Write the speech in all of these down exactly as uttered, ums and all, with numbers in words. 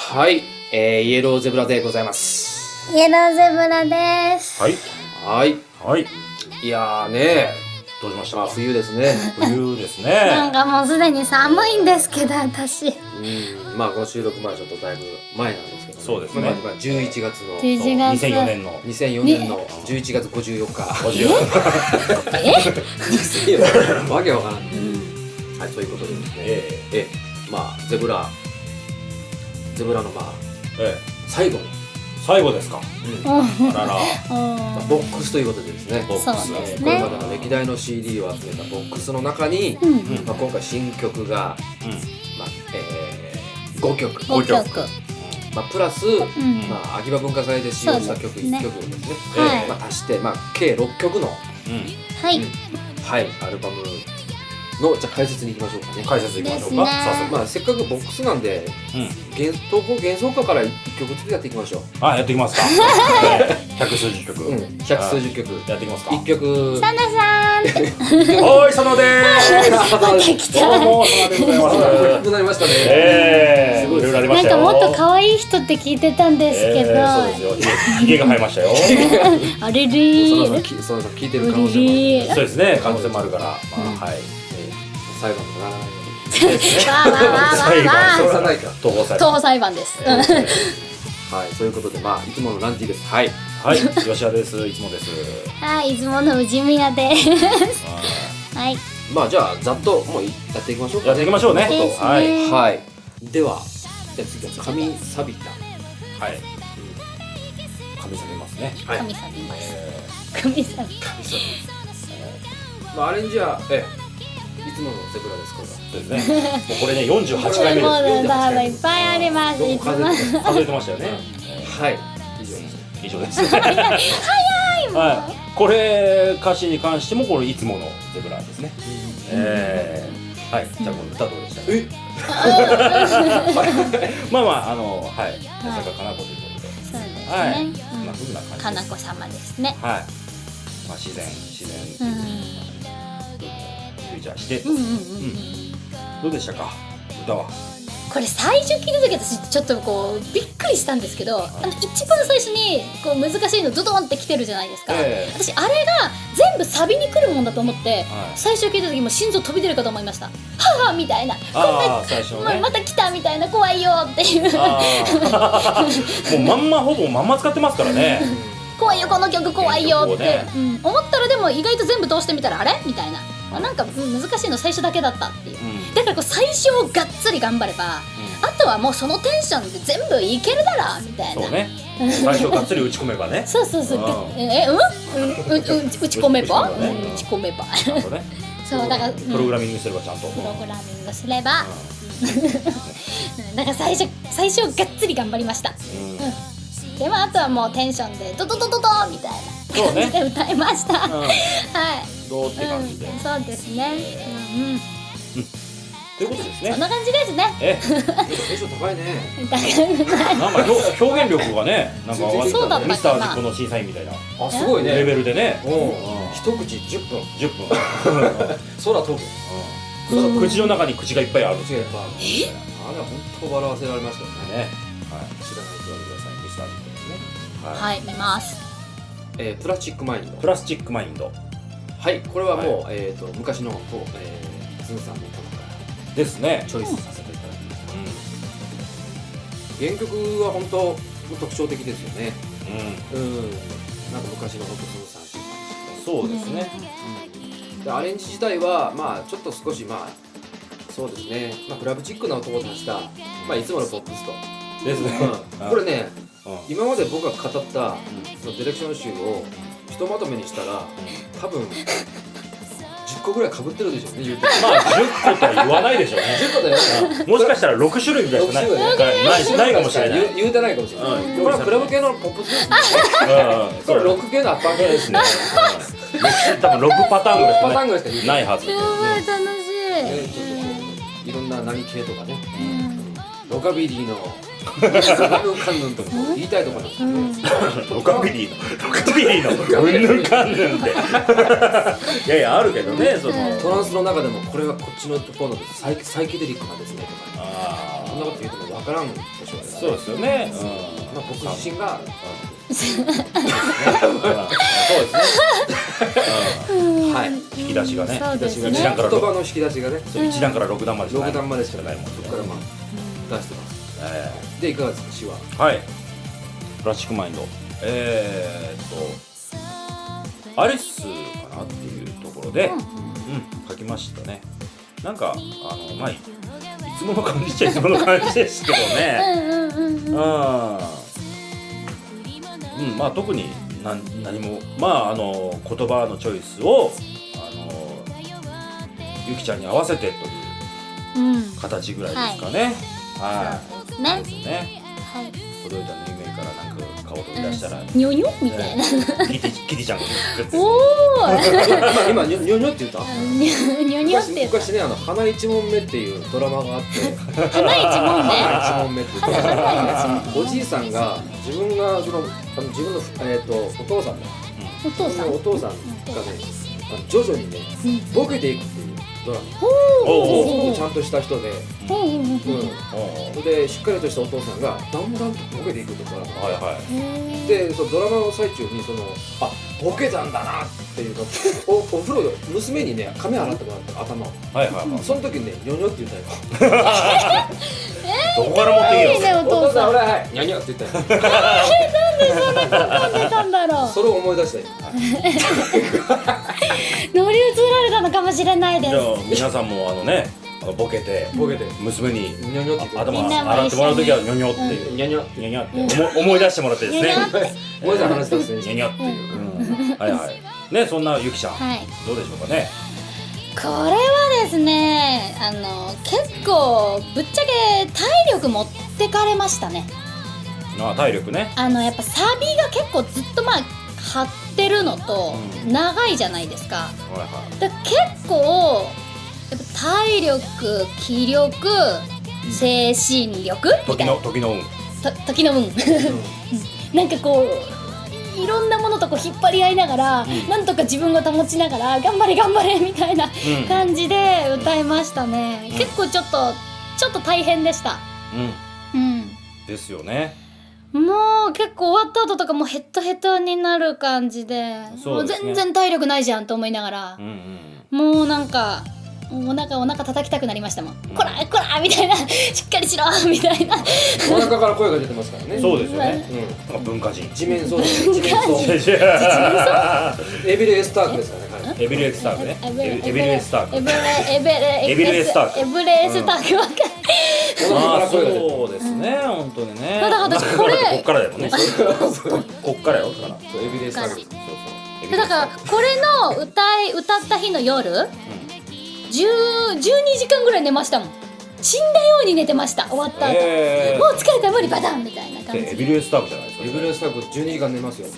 はい、えー、イエローゼブラでございます。 イエローゼブラです。 はいはいはい。 いやーねどうしましたまあか？ 冬ですね冬ですね。 なんかもうすでに寒いんですけど私。 うんまあこの収録前ちょっとだいぶ前なんですけど、ね、 そうですねまあ、まあ、じゅういちがつのじゅういちがつにせんよねんのにせんよねんのじゅういちがつごじゅうよっかごじゅうよんえ？ にせんよねんわけわからん、うん、はいということでですねえええまあゼブラゼブラのまあええ最後の、 最後ですか？ うんあらら。 まあ、ボックスということでですねボックスそうですこれね。 までの歴代の シーディー を集めたボックスの中に、 うんまあ、今回新曲が、 うんまあえー、ごきょく、 ごきょく。 まあ、プラス、 うんまあ、秋葉文化祭で使用した曲そうですねいっきょくをですね、 はいまあ、足して、まあ、計ろっきょくの、 うんはい。 うんはい、アルバムのじゃあ解説に行きましょうかね。 解説いきましょうか。 ですね早速。 まあ、せっかくボックスなんでうん。 幻東方幻想歌からいっきょくずつやっていきましょう。 あ、やっていきますか。百数十曲。 うん、百数十曲やっていきますか。 いっきょくサナさんっておーい、佐野でーす。 来た。 どうも、佐野でございます。 大きくなりましたね。 ええ、 すごいいろいろありまなんしたよ。 かもっと可愛い人って聞いてたんですけど。 えーそうですよ。ひげが生えましたよ。 あれれそのさんー。 きそのさん聞いてる可能性もある。 うりそうですね。可能性もあるから、まあ、はい。 えー裁判とかならないよわーわーわーわー裁判わー。 うに。それはないか。 東方裁判。 東方裁判です。 えーはい、そういうことで、まあ、いつものランティです。はい。 はい、吉田です。いつもです。 はい、いつもの宇治宮です。 あはい。 まあ、じゃあ、ざっと、もうやっていきましょうか、 やっていきましょうね。 ですねはい。 はい。では、じゃあ次は、神サビタ。 はい。神されますね。 はい。 神さびます。 え神さび。 神サビ。まあ、アレンジは、ええ、いつものゼブラです、これは。 ーそうですね。もうこれね、よんじゅうはちかいめもうです。 だいっぱいあります。 どういつも。 も数えてます数えてましたよね。 はい。以上です。 以上です。早い。はい。これ歌詞に関してもこれいつものゼブラですね。ええ。はい。じゃあこの歌どうでしたか？ えまあまああのはい。八坂かな子ということで。 そうですはい。 ね。 そんな風な感じです。 かなこ様ですね。 はい。まあ自然自然うん。 フューチャーしてうんうんうんうん。 どうでしたか？歌は。 これ最初聞いた時私ちょっとこうびっくりしたんですけど、あの一番最初にこう難しいのドドンって来てるじゃないですか。 ええ私あれが全部サビに来るもんだと思って、 はい最初聞いた時もう心臓飛び出るかと思いました。はぁみたいな。こんなああ最初のまね。 また来たみたいな怖いよっていうあーもうまんまほぼまんま使ってますからね。 怖いよこの曲怖いよって、 原曲うん、思ったらでも意外と全部通してみたらあれみたいな、あなんかうん難しいの最初だけだったっていう、 うんだからこう最初をがっつり頑張れば、あとはもうそのテンションで全部いけるだろみたいな。 そうね。最初がっつり打ち込めばね。 そうそうそううんがえうんうんうう打ち込めば、 打ち込めばねうん打ち込めばちゃんとね。 そうだから、うんプログラミングすればちゃんと。 プログラミングすれば、うんだから最初最初がっつり頑張りました。 うんうんでもあとはもうテンションでドドドドドみたいなそうね感じで歌いました。 うんはい。 どうって感じで。 うん、そうですね。うんうん。 ということですねそん。な感じですね。 え、 テンション高いね。 だからなんか表表現力がね、なんかそうだったかなミスター実行の審査員みたいなあ、すごいね。 レベルでね。 うんうん一口じゅっぷん。 じゅっぷん。 空飛ぶ。 うんうん口の中に口がいっぱいある。 違う、まあ、あれは本当笑わせられましたよね。 ね。はい。知らないと言われてください。ミスター実行ですね。はい。 はい見ます。 えープラスチックマインド。 プラスチックマインドはい、これはもう、えっと昔の、こうえー、ズンさんの曲かですねら。チョイスさせていただきました。原曲は本当特徴的ですよね。 うん。うん。 うん。なんか昔の本当ズンさんっていう感そうですね。 じで、アレンジ自体はまあちょっと少しまあそうですね、まあクラブチックな音を出したまあいつものポップスと。 ですね。 うんこれね、 うん。 今まで僕が語ったそのディレクション集をひとまとめにしたら多分じゅっこぐらい被ってるでしょうね、言うて。 まあじゅっことは言わないでしょうね。 じゅっこだよ。 もしかしたらろく種類ぐらいしかないろく種類ないないかもしれない。 言う言うてないかもしれない。 うんこれはクラブ系のポップスですね。 うん。 これロック系のアッパー系でね。 ですすね。うん多分ろくパターンぐらいしかパターンぐらいしか言うてないはず。 すごい楽しい。 ねちょっとこういろんな何系とかね、 うんロカビリーのカンヌンカンヌンとか言いたいところなんですけどね。 ロカビリーのロカビリーのうんぬんかんぬんっていやいやあるけどねそのトランスの中でもこれはこっちのところのサイサイケデリックなんですねとかあんなこと言うてもわからんでしょうね。 そうですよね。うん。 まあ僕自身がそうですね。 はい引き出しがね。 そうですね一段から言葉の引き出しがねそう一段から六段までしかない。 六段までしかないもん。 そこからまあ出してます。 えでいかがですか詩は。 ーはい。プラスチックマインド。えーっとアリスかなっていうところで、うん書きましたね。なんかあのまあいつもの感じっちゃいつもの感じですけどね。 うんうんうんうんうん、うん、まあ特に何何もまああの言葉のチョイスをあのゆきちゃんに合わせてといううん形ぐらいですかね。はそうい。 ですねですね。 はい届いたぬいぐるみからなんか顔取り出したら、 ニョニョみたいなキティキティちゃんがグッておー今ニョニョニョって言った。 ニョニョニョって昔言った昔ねあの花一問目っていうドラマがあって花一問ね花一問目っていうドラマがおじいさんが自分がそのあの自分のえっとお父さんねお父さんお父さんがねあの徐々にねうんボケていくっていうドラマ。 おうすごくちゃんとした人で、 うんうんうんうん、 おそれでしっかりとしたお父さんがだんだんとボケていくとか、 はいはいでそのドラマの最中にそのあボケたんだなっていうのおお風呂で娘にね髪洗ってもらった頭をはいはいはい。 その時にねニョニョって言ったよどこから持ってきいいねよ。 お父さん俺はいニョニョって言ったよなんでたんだろうそれを思い出したよ乗り移られたのかもしれないですじゃあ皆さんもあのねあのボケてボケて娘にニョニョって言って頭みんなも洗ってもらうときはニョニョってうんいう。 ニョニョってニョニョって思い思い出してもらってですね。 ニョニョって思い出した話ですねニョニョっていう。うんはいはい。ねそんなゆきちゃんはいどうでしょうかね。 これはですねあの結構ぶっちゃけ体力持ってかれましたねあ体力ね。 あのやっぱサビが結構ずっとまあ張ってるのとうん長いじゃないですかはいはい。 だから結構やっぱ体力気力精神力み時たいなの時の運。 と時の運なんかこういろんなものとこう引っ張り合いながら、 うんなんとか自分を保ちながら頑張れ頑張れみたいなうん感じで歌いましたね、 うん結構ちょっとちょっと大変でしたうんうですよね。 んもう結構終わった後とかもうヘトヘトになる感じでそうですねもう全然体力ないじゃんと思いながらう、んうん。 もうなんかお腹お腹叩きたくなりましたもん、 んこらこらみたいなしっかりしろみたいなお腹から声が出てますからねそうですよね。 うんなんか文化人。 地面そうです地面そうエビレスタークですからね彼エビルエスタークね。 エベエビルエスターク。 エベレエベレエビレスタークエブレスタークわかんないお腹かああら声が出てそうですね本当にね。 だから私これこっからだよね。 そうこっからよだから。 そうエビレスタークそうそう。エビルエだスタークからこれの歌い歌った日の夜じゅう、じゅうにじかんぐらい寝ましたもん死んだように寝てました終わった後、 えーもう疲れた無理バタンみたいな感じでエビルエスタークじゃないですか。 エビレスタークじゅうにじかん寝ますよ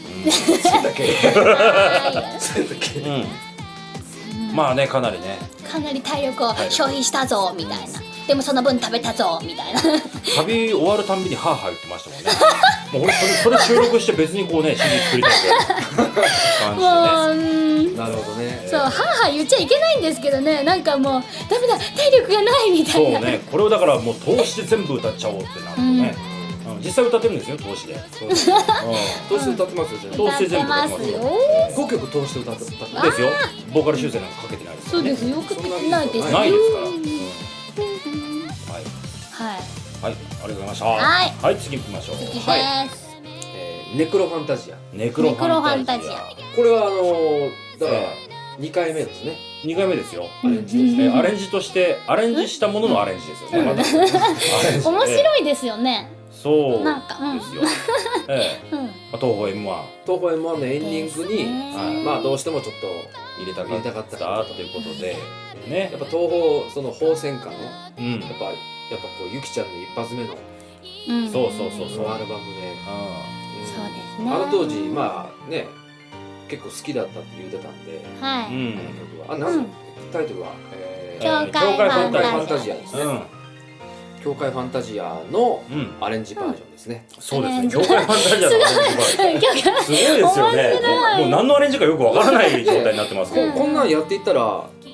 うん。まあねかなりね。 かなり体力を体力消費したぞみたいなでもその分食べたぞみたいな旅終わるたんびにハーハー言ってましたもんね。もう俺それそれ収録して別にこうね シーディー 作りたいって感じでね。 もううんなるほどねそう、はーはー言っちゃいけないんですけどね、なんかもう、ダメだ、体力がないみたそういな。 ねこれをだからもう通して全部歌っちゃおうってなるとね。うん実際歌ってるんですよ通しで。 そうですう通して歌ってますよ全部通して全部歌まってますすよよ。。 ごきょく通して歌って歌ってんですよ。ボーカル修正なんかかけてないですからね。 そうですよ、くってないですよ。 ないですから。うんうんはいはい。 はいありがとうございました。 はいはい次行きましょう。 次です。 はいえーネクロファンタジアネクロファンタジネクロファンタジア。 これはあのーだからえにかいめですね二回目ですよ。 アレンジとしてえーアレンジとしてアレンジしたもののアレンジですよね。まだアレンジ面い。 白いですよね。 そうなんかうんですよ。ええうん。 まあ東宝 エムワン東宝 エムワン のエンディングに、 ですはいねまあどうしてもちょっと入れた入れたかかっったたということでねやっ。ぱ東宝その宝戦歌のやっうん。 ぱやっぱこうゆきちゃんの一発目のうん。 そうそうそうそのアルバムで、 あうんそうですね。 あの当時まあね結構好きだったって言ってたんで、 はい。 あうん。 あの曲はあなん、 うんタイトルは、えー教会教会ファンタジアファンタジアですね、 うん。 教会ファンタジアのうん。 アレンジバージョンですね、 そうですね。 アレンジ業界ファンタジアのアレンジバージョン教会すごいですよね。もうもう何のアレンジかよくわからない状態になってますけど。 ここんなんやっていったら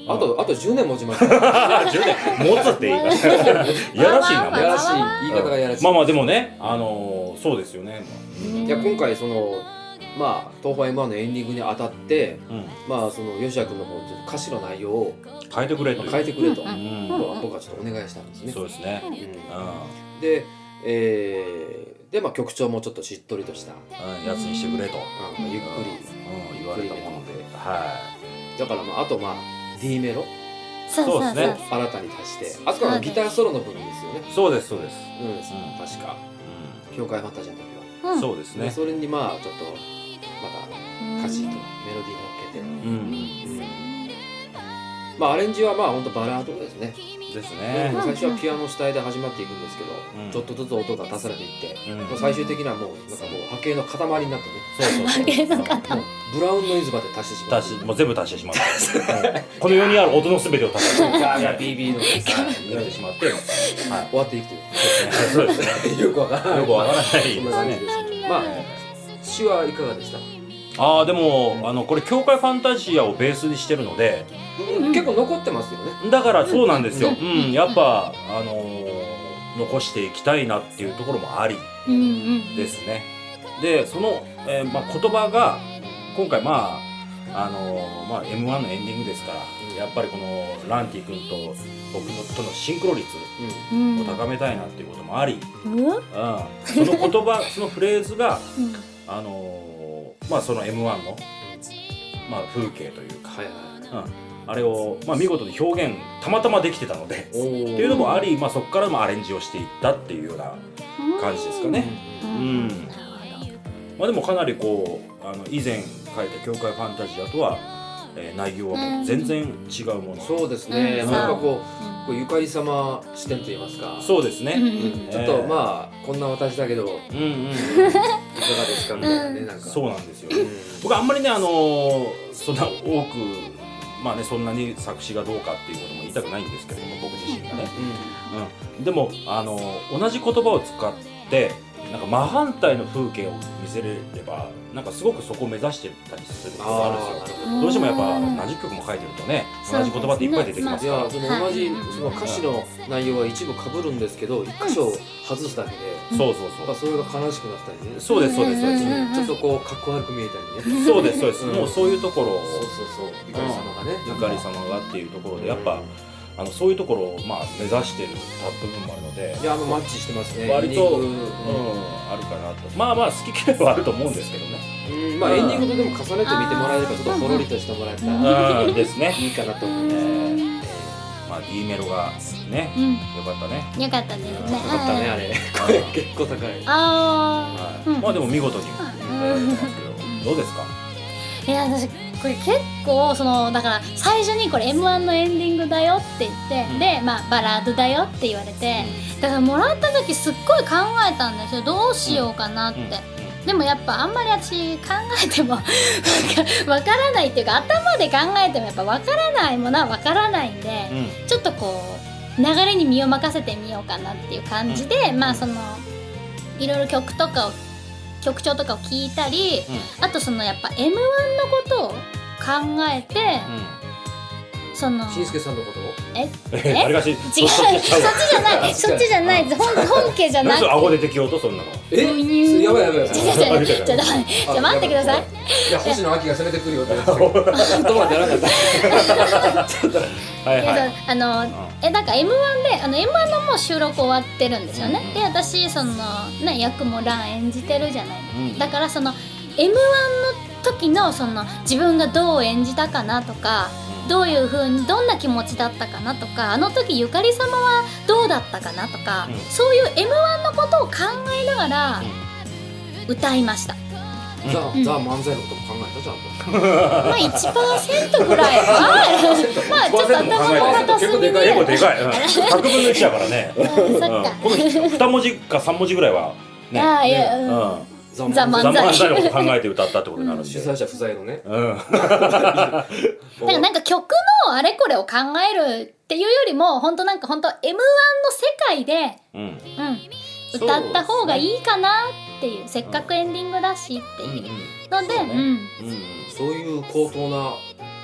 あとあとじゅうねん持ちますよ。 じゅうねん持つって言い方いやらしいな。 まあまあまあやらしい言い方がやらしい。 まあまあでもね、あのー、そうですよね。 いや今回そのまあ東宝 エムワン のエンディングにあたってうん、 まあその吉谷君の方ちょっと歌詞の内容を変えてくれという。 変えてくれと、 うんうん僕はちょっとお願いしたんですね。 そうですね。 うんうんで、えーでまあ曲調もちょっとしっとりとした、 うん、やつにしてくれと、 うんゆっくりうん、言われたもので、はだからまああとまあ D メロそうそうそうそうですね新たに足してあそこはギターソロの部分ですよね。 い。そうですそうです。 うん、 ん確か教会ファンタジーの時は、 うんそうですね。 でそれにまあちょっとまた歌詞とメロディー乗っけて、 うん、 まあアレンジはまあ本当バラードですね。 ですでね。 最初はピアノ主体で始まっていくんですけど、 うんちょっとずつ音が足されていって、 うんもう最終的にはもうなんかもう波形の塊になってね、 そうそうそう。 波形の塊もうブラウンノイズまで足してしまう。 足しもう全部足してしまって、うんこの世にある音のすべてを足してガーガービービーのやってしまって、はい。 終わっていくという。 そうですね。 よくわからない。 よくわからないですそんな感じね。 です。まあ詩はいかがでした？ ああでもあのこれ教会ファンタジアをベースにしてるので、 うん結構残ってますよね。 だからそうなんですよ。 ううんん、やっぱあのー残していきたいなっていうところもありうんうんですね。でその、えーまあ、言葉が今回まああのーまあ エムワン のエンディングですから、やっぱりこのランティ君と僕のとのシンクロ率うんを高めたいなっていうこともあり、 うんうん、その言葉そのフレーズがうんあのーまあその エムワン の、まあ、風景というか、 はいはい。 うん、あれを、まあ、見事に表現たまたまできてたのでおーっていうのもあり、まあ、そこからもアレンジをしていったっていうような感じですかね。 ううんんなるまあ、でもかなりこうあの以前書いた「教会ファンタジア」とは、えー内容はもう全然違うもの、 そうですね。 うんなんかこうほどこうゆかり様視点といいますか。 そうですね、 うんうんちょっとまあこんな私だけどいかがうんうんですかみたいなねなんか。 そうなんですよ、 うん僕あんまりねあのーそんな多くまあねそんなに作詞がどうかっていうことも言いたくないんですけれども僕自身がね、うん、でもあの同じ言葉を使ってなんか真反対の風景を見せれればなんかすごくそこを目指してたりすることがあるんですよ。 あほどうしてもやっぱ何十曲も書いてるとね同じ言葉っていっぱい出てきますから、 いやその同じはいその歌詞の内容は一部被るんですけど一箇所外すだけでそうそうやっぱそれが悲しくなったりねそうそうですそうですそうです、 うんうんうんちょっとこうかっこ悪く見えたりねそうですそうです、 うんもうそういうところをそうそうそうゆかり様がねゆかり様がっていうところでやっぱ、あのそういうところをまあ目指してる部分もあるのでいやあのマッチしてますね割と、 エンディングうん、あるかなとまあまあ好き嫌いはあると思うんですけどねうんまあエンディングとでも重ねて見てもらえればちょっとほろりとしてもらえたらうんですね、 いいかなと思いえますーまあ D メロがねうんよかったね、 よかったですね。 よかったねあれ声結構高いあはいうんまあでも見事にうんやってますけどどうですかあ、いや私これ結構そのだから最初にこれ エムワン のエンディングだよって言って、 うんでまあバラードだよって言われて、だからもらった時すっごい考えたんですよ。どうしようかなって。 うんうんでもやっぱあんまり私考えてもわかわからないっていうか頭で考えてもやっぱわからないものはわからないんで、 うんちょっとこう流れに身を任せてみようかなっていう感じで、まあそのいろいろ曲とかを曲調とかを聞いたり、あとそのやっぱ エムワン のことを考えて、そのしんすけさんのことをええ誰がし違うそっちじゃないそっちじゃない本本家じゃなくてなんで顎出てきようとそんなのえやばいやばいやばい違う違う違うちょっとちょっと待ってください。 いや星野亜紀が攻めてくるよって言ってたけど言葉出なかったちょっとはいはいえっとあのえなんか エムワン であの エムワン のもう収録終わってるんですよね、 うんで私そのね役もラン演じてるじゃない、 うんだからその エムワン の時のその自分がどう演じたかなとか、どういう風にどんな気持ちだったかなとか、あの時ゆかり様はどうだったかなとか、 うんそういう エムワン のことを考えながら歌いました。 ザ・うんザ・漫才のことも考えたちゃんとまあ いちパーセントぐらいはまあちょっと頭の片隅で結構でかい、うん、ひゃくぶんのいちだからね、 あそっか、 うん、このに文字かさん文字ぐらいはねああいや、うんうんザ・ザ漫才ザ・漫才のこと考えて歌ったってことになるんで、 主催者不在のねうん、 だからなんか曲のあれこれを考えるっていうよりも本当なんか本当 エムワン の世界で、 うん、 うん、歌った方がいいかなっていう、せっかくエンディングだしっていうので、 そうねうんうん、 そういう高等な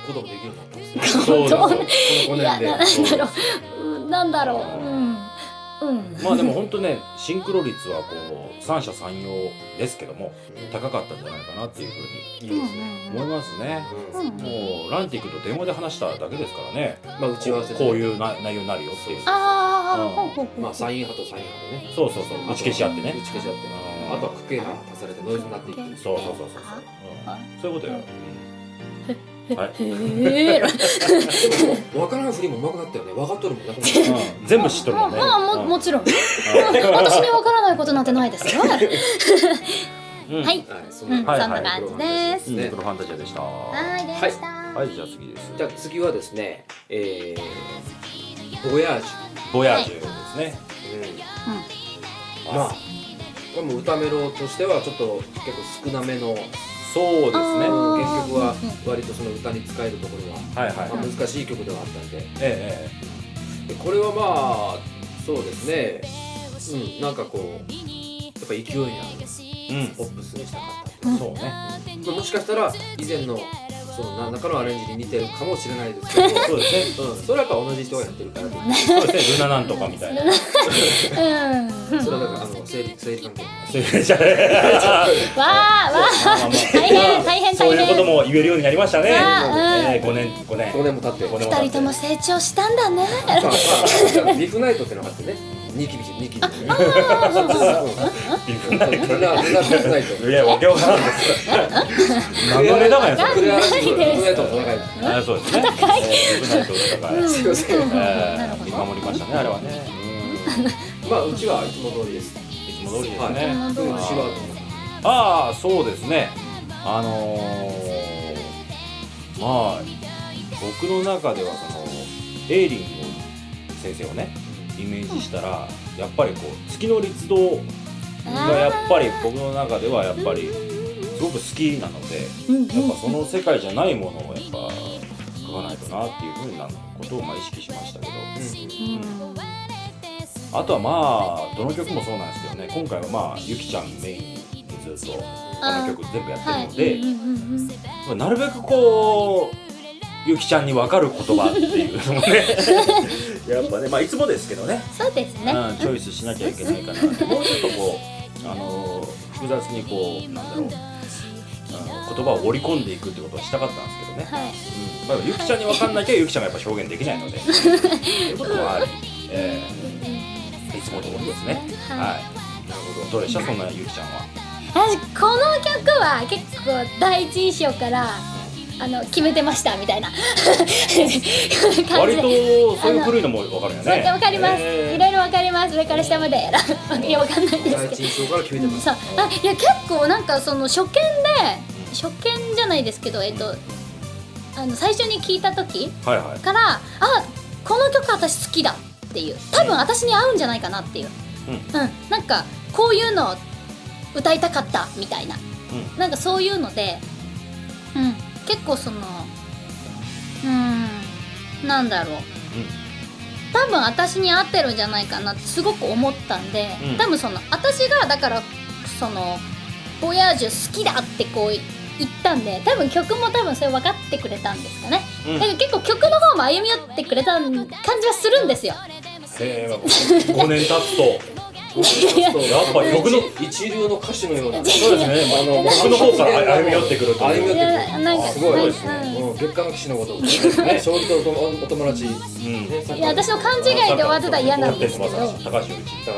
子供できるようになったんですね。 そうですよこのごいやねんで。 ななんだろう、うんなんだろう、うんうんまあでも本当ねシンクロ率はこう三者三様ですけども高かったんじゃないかなっていうふうにいいですね。 思いますね。 うんうんもうランティックと電話で話しただけですからね。 まあ打ち合わせでこういうな内容になるよっていう。 ああ、 うんほうほうほうまあサイン派とサイン派でね。 そうそうそう打ち消し合ってね打。ち消し合って。あとは区形が足されてノイズになっていく。 そうそうそうそうそう、うん、そういうことよ。はい、 へえわからんふりも上手くなったよね。分かっとるもんな。 うん、全部知っとるもんね。 まあもうんもちろんう私にわからないことなんてないですよんうんはいはい、そうんはいそんな感じですうんねプロファンタジアでした。ははいでしたい、じゃあ次です。 じゃあ次はですね、えー、ボヤージボヤージュですね。 ュ。うん。まあ、これも歌メロとしてはちょっと結構少なめの、 そうですね。 あー原曲は割とその歌に使えるところは、 はいはいはい。 まあ、難しい曲ではあったんで、 えでこれはまあ、そうですね、うん、なんかこう、やっぱ勢いのあるえええポップスにしたかった。 うん。そうね。 まあもしかしたら以前のその何らかのアレンジに似てるかもしれないですけど、 そうですね。 うん、それはやっぱ同じ人がやってるから、 そうですね。ルナなんとかみたいな。 うんそれはだからあの生理生理関係。 そういうじゃあわあわあ大変大変そういうこと大変も言えるようになりましたね。 あーうんええ、ごねんごねん。 ごねんも経って。 ごねんも経って二人とも成長したんだねまあまあビフナイトってのがあってね、ニキビジニキビジ。そうそうそうビフナイトルナルナビフナイト。 いや、わけわからんです。何のネタなんやそれ。 クレアラシブビフナイトの戦い。 あ、そうですね。戦い。ビフナイトの戦い。 すいません。 ええ、見守りましたね、あれはね。 まあうちはいつも通りです。 いつも通りですはい。 ね。 いつも通りうちはああ、そうですね。あのー、まあ僕の中ではそのエイリング先生をねイメージしたらやっぱりこう月の律動がやっぱり僕の中ではやっぱりすごく好きなので、やっぱその世界じゃないものをやっぱ書かないとなっていうふうなことをまあ意識しましたけど、 うんあとはまあどの曲もそうなんですけどね、今回はまあゆきちゃんメインにずっと他の曲全部やってるので、 はいうんうんうんまあなるべくこうゆきちゃんに分かる言葉っていうのもねやっぱね、まあいつもですけどね、 そうですねうん、チョイスしなきゃいけないかなって、もうちょっとこう、あのー複雑にこうなんだろう、あの言葉を織り込んでいくってことをしたかったんですけどね、 はいうんまあ、ゆきちゃんに分かんなきゃゆきちゃんがやっぱ表現できないのでそういうこともあり、えー、いつも通りですね。 はいはい、なるほど。どうでしたそんなゆきちゃんは。 私この曲は結構第一印象からあの決めてましたみたいな感じで割とそういう古いのも分かるよね。 わかります、 えーいろいろわかります、上から下までいやわかんないです第けど一印象から決めてます。 そうあいや結構なんかその初見で初見じゃないですけどえっとあの最初に聞いた時はいはい。 からあこの曲私好きだっていう多分私に合うんじゃないかなっていううんうんなんかこういうの歌いたかったみたいなうんなんかそういうのでうん結構そのうんなんだろう多分私に合ってるんじゃないかなってすごく思ったんで、 うん多分その私がだからそのボヤージュ好きだってこう言ったんで多分曲も多分それ分かってくれたんですかね、 うんだから結構曲の方も歩み寄ってくれた感じはするんですよ。 へえ、ごねん経つとやっぱ曲の一流の歌手のような。 そうですね。あの僕の方から歩み寄ってくると。 歩み寄ってくる。 いやなんかすごいなんかですね。うん月下の騎士のこと。ね、将棋とお友達。 うん。 ねいや私の勘違いで終わってたら嫌なんですけど高橋陽一。 高橋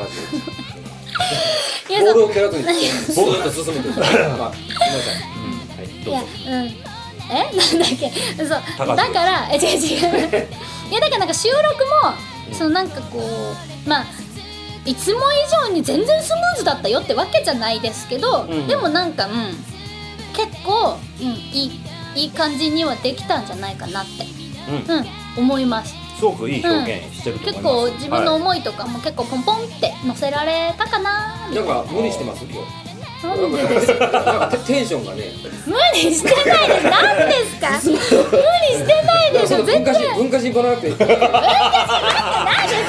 いやそうボールを蹴らずにボールと進めてる。まあ、ごめんなさい。 いやうんえなんだっけそうだ高橋からえ違う違ういやだからなんか収録もそのなんかこうまあいつも以上に全然スムーズだったよってわけじゃないですけど、 うんでもなんかうん結構、うん、いいいい感じにはできたんじゃないかなって、 うん。 うん、思います。 すごくいい表現してると思い結ます。 構自分のはい思いとかも結構ポンポンって乗せられたかなみたないんか無理してます今日。 なんでですかなんかテンションがね。 無理してないですなんですか無理してないですよ全然文化人文化人来なくていい。 何ですどう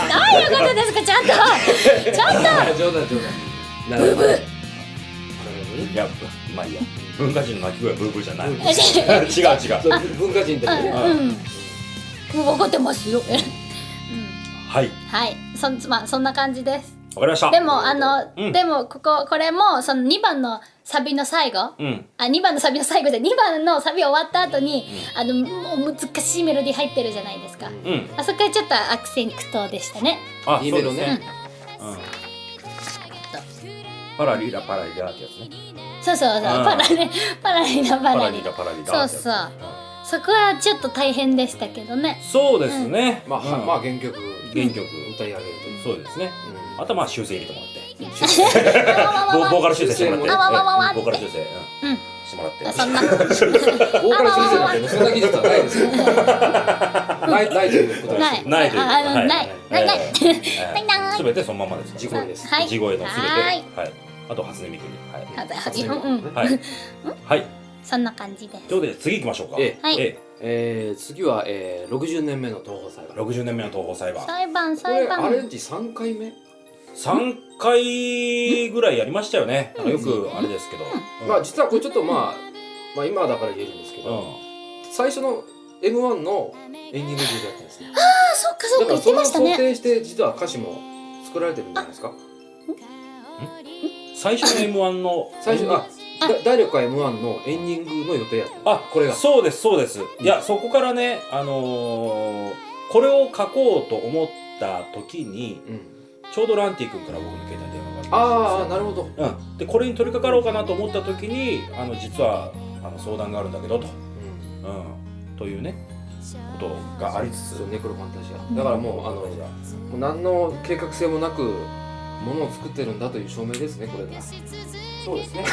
いうことですかちゃんとちゃんと冗談冗談。なるほど。なるほどね。 ね。 いやまあいいや、文化人の鳴き声はブーブーじゃない。 うん違う違う。 そう文化人だけどね。 うん、もう分かってますよ。うん、 はいはい、そんまあそんな感じです。 わかりました。 でもあの、 うんでもこここれもそのにばんのサビの最後、 うんあにばんのサビの最後でにばんのサビ終わった後に、あのもう難しいメロディー入ってるじゃないですか。 うんあそこはちょっと悪戦苦闘でしたね。 あ、 いいメロねそうですうんパラリラパラリラってやつね。 そうそうそう、 んパラレパラリラパパララリリラパラリラってやつ。 そうそうんそこはちょっと大変でしたけどね。 そうですね。 まあ、 うんまあ原曲原曲歌い上げるという。 そうですね。 うんあとはまあ修正入れてもらって。 あわわわわボボーカル修正してもらって。 あわわわわえボーカル修正うんうんしてもらって。 そんなボーカル先生なんてそんな技術はないですよ。ないないということです。 ないないという。 ああのないないないないすべてそのままです。 地声です。 はい地声のすべて。 ははいい。あと初音ミクに。はい。 ははじうんうんはい。はい。 そんな感じです。 ということで次行きましょうか。 ええはいええー、次は、えー、ろくじゅうねんめの東宝裁え判。 ろくじゅうねんめの東宝裁判。 裁判これ裁判アレンジさんかいめ。 さんかいぐらいやりましたよね。あのよくあれですけど。うんまあ実はこれちょっとまあまあ今だから言えるんですけど、 うん。 最初の エムワン のエンディングでやったんですね。 あそっかそっか言ってだからそれをましたね。 想定して実は歌詞も作られてるんじゃないですか。 最初の エムワン の最初あだ第六回 エムワン のエンディングの予定やった。 あこれがそうですそうです。いやそこからねあのーこれを書こうと思った時にうん。 ちょうどランティ君から僕の携帯に電話がありまああなるほど。 した。うん。でこれに取り掛かろうかなと思った時にあの実はあの相談があるんだけどと、 うん。 うん、というねことがありつつ。 そうネクロファンタジア。だからもうあのもう何の計画性もなくものを作ってるんだという証明ですねこれが。 そうですね。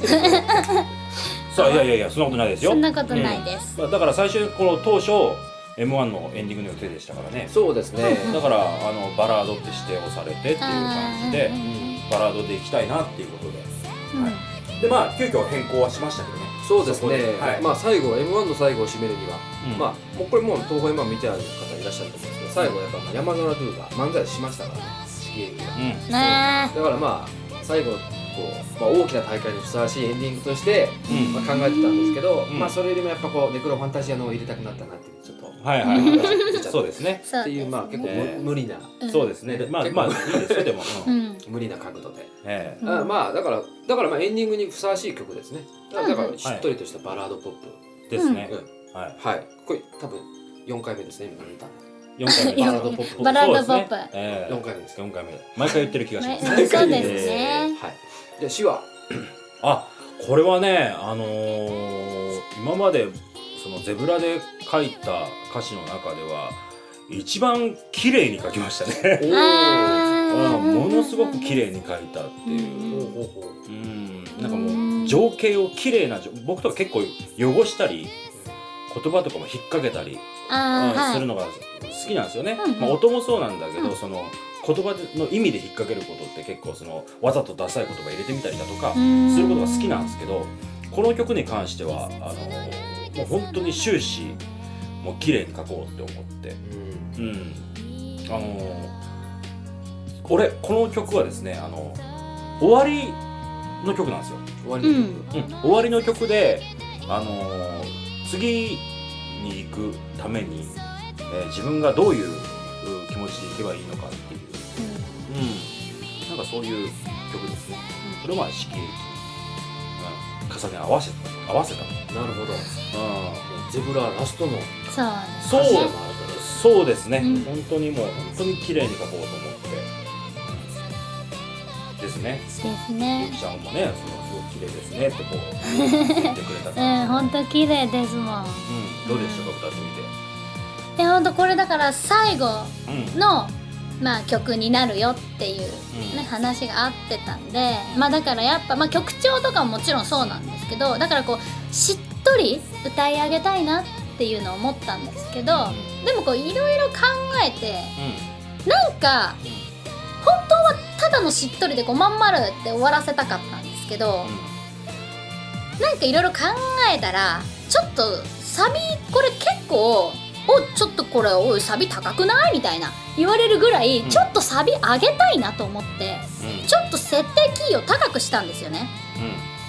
さあいやいやいやそんなことないですよ。 そんなことないです。 まあだから最初この当初 エムワン のエンディングの予定でしたからね。 そうですね。 だからあのバラードって指定をされてっていう感じでうんうんバラードでいきたいなっていうことで、 うんはい、でまあ急遽変更はしましたけどね。 そうですね。 そこではいまあ最後 エムワン の最後を締めるには、 うんまあもうこれもう東宝今見てある方いらっしゃると思うんですけど、最後やっぱまあ山田ドゥが漫才しましたからね。刺激が。 うんねだからまあ最後こう、まあ、大きな大会にふさわしいエンディングとして、 うんまあ、考えてたんですけど、 うんまあそれよりもやっぱこうネクロファンタジアのを入れたくなったなっていうちょっとはいはいはいそうですね。 そうっていうまあ結構む、 えー無理なうんそうですね。でまあ結構まあいいですよでも。ううんん無理な角度で、 ええうんあまあだからだからまあエンディングにふさわしい曲ですね。だからだからうんしっとりとしたバラードポップ、 ですね。 うんはい。 はいこれ多分よんかいめですね今見たの四回目バラードポップバラードポップそうですねええよんかいめですか。 四回目。毎回言ってる気がします。 ねそうですえね。 はいで詩はあこれはねあのー今までそのゼブラで書いた歌詞の中では一番綺麗に書きましたね。 おあーうんものすごく綺麗に書いたっていう。 ほうほうほううんなんかもう情景を綺麗な僕とか結構汚したり言葉とかも引っ掛けたり、うんあーはいするのが好きなんですよね。 うんうんまあ、音もそうなんだけど、 うんその言葉の意味で引っ掛けることって結構そのわざとダサい言葉入れてみたりだとかうんすることが好きなんですけど、この曲に関してはあのもう本当に終始もう綺麗に書こうって思って、 うんうん、あの俺この曲はですねあの終わりの曲なんですよ。 終わりの曲うん、終わりの曲で、あのー次に行くために、えー自分がどういうう気持ちでいけばいいのかっていう、うん、なんかそういう曲ですね。それをまあ色液に、うん、重ね合わせ合わせたと。 なるほど。 うゼブララストのそうん、そう歌詞でもあるとそうですね、 うん本当にもう本当に綺麗に書こうと思って、うんですね。 ですゆねきちゃんもね、そのすごく綺麗ですねってこう言ってくれたう感じで、 ん本当綺麗ですもん。 うん、どうでしたか歌ってみて。 で本当これだから最後うんの、まあ、曲になるよっていう、 うんね話があってたんで、まあだからやっぱ、まあ、曲調とかももちろんそうなんですけど、だからこうしっとり歌い上げたいなっていうのを思ったんですけど、でもこういろいろ考えてなんか本当はただのしっとりでこうまん丸って終わらせたかったんですけど、なんかいろいろ考えたらちょっとサビこれ結構おちょっとこれおいサビ高くないみたいな言われるぐらい、 うんちょっとサビ上げたいなと思ってうんうんちょっと設定キーを高くしたんですよね。 う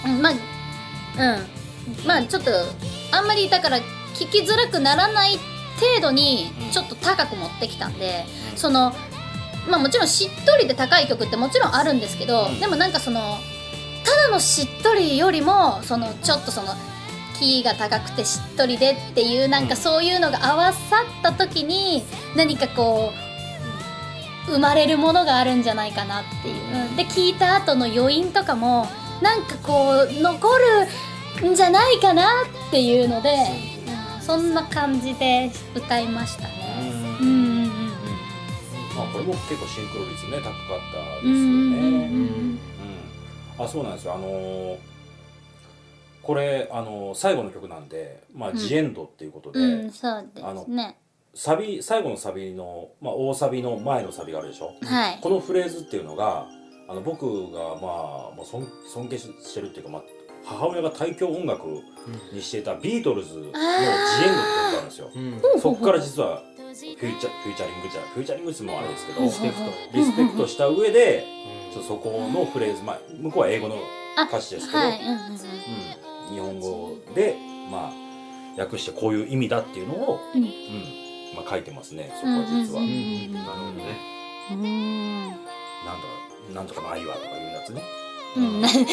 うんまあうんまあちょっとあんまりだから聞きづらくならない程度にちょっと高く持ってきたんで、 うんそのまあもちろんしっとりで高い曲ってもちろんあるんですけど、 うんでもなんかそのただのしっとりよりもそのちょっとそのキーが高くてしっとりでっていうなんかそういうのが合わさった時に何かこう生まれるものがあるんじゃないかなっていう、うんで聞いた後の余韻とかもなんかこう残るんじゃないかなっていうので、うん、そんな感じで歌いましたね。うんうんうんまあこれも結構シンクロ率ね高かったですよね。 うんうんうんうんあそうなんですよ。あのーこれあのー最後の曲なんで、まあジエンドっていうことで、 うん、そうですね。 サビ最後のサビのまあ大サビの前のサビがあるでしょ。 はい。 このフレーズっていうのがあの僕がまあもう尊尊敬してるっていうか、まあ、母親が大教音楽にしていたビートルズのジエンドって曲があるんですよ。 うんそこから実はフューチャフューチャリングじゃフューチャリングもあれですけどリリスペクトスペクトした上でうんちょっとそこのフレーズ、まあ、向こうは英語の歌詞ですけど、 はい。うんうんうんうん、日本語でまあ訳してこういう意味だっていうのを、 うんうんまあ、書いてますねそこは実は。 うんうんうんうんなるほどね。 うーんなんとかなんとかの愛はとかいうやつね、 うんうんうんうんうんっていう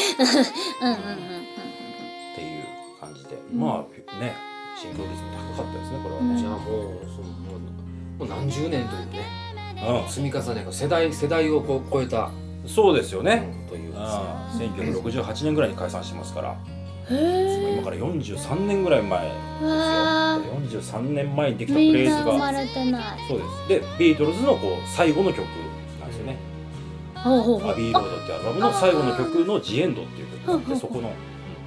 感じで、 うんまあねシンクロ率も高かったですねこれはね。 じゃあもうそのもうもう何十年というねう積み重ねが世代世代をこう超えた、 ん、そうですよね、 うんといううん、せんきゅうひゃくろくじゅうはちねんぐらいに解散してますから、 へ今からよんじゅうさんねんぐらい前ですーわよ。よんじゅうさんねんまえにできーたフレーみんな生まズがれてない。 そうです。でビートルズのこう最後の曲なんですよね。 ほうほうほう。 アビーロードってアルバムの最後の曲のジエンドっていう曲があってあそこの、うんうんうん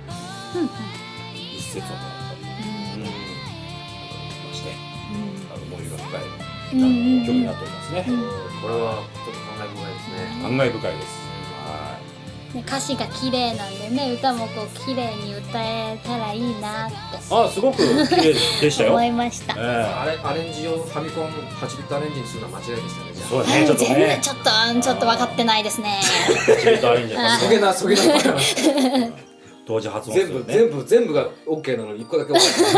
一節をもらったり、うん、ましてあの思いが深いうんうんうん曲になっておりますね。 うんこれはちょっと感慨深いですね。 感慨深いです。はね歌詞が綺麗なんでね歌もこう綺麗に歌えたらいいなってい。あすごく綺麗でしたよ。 思えいました。 あれアレンジをファミコンはちビットアレンジにするのは間違いでしたね。じゃあそうですねちょっと全然ね。 ちょっとちょっと分かってないですね。 ちょっとあれんじゃないそげなそげな当時発音全部全部全部が OK なのに一個だけ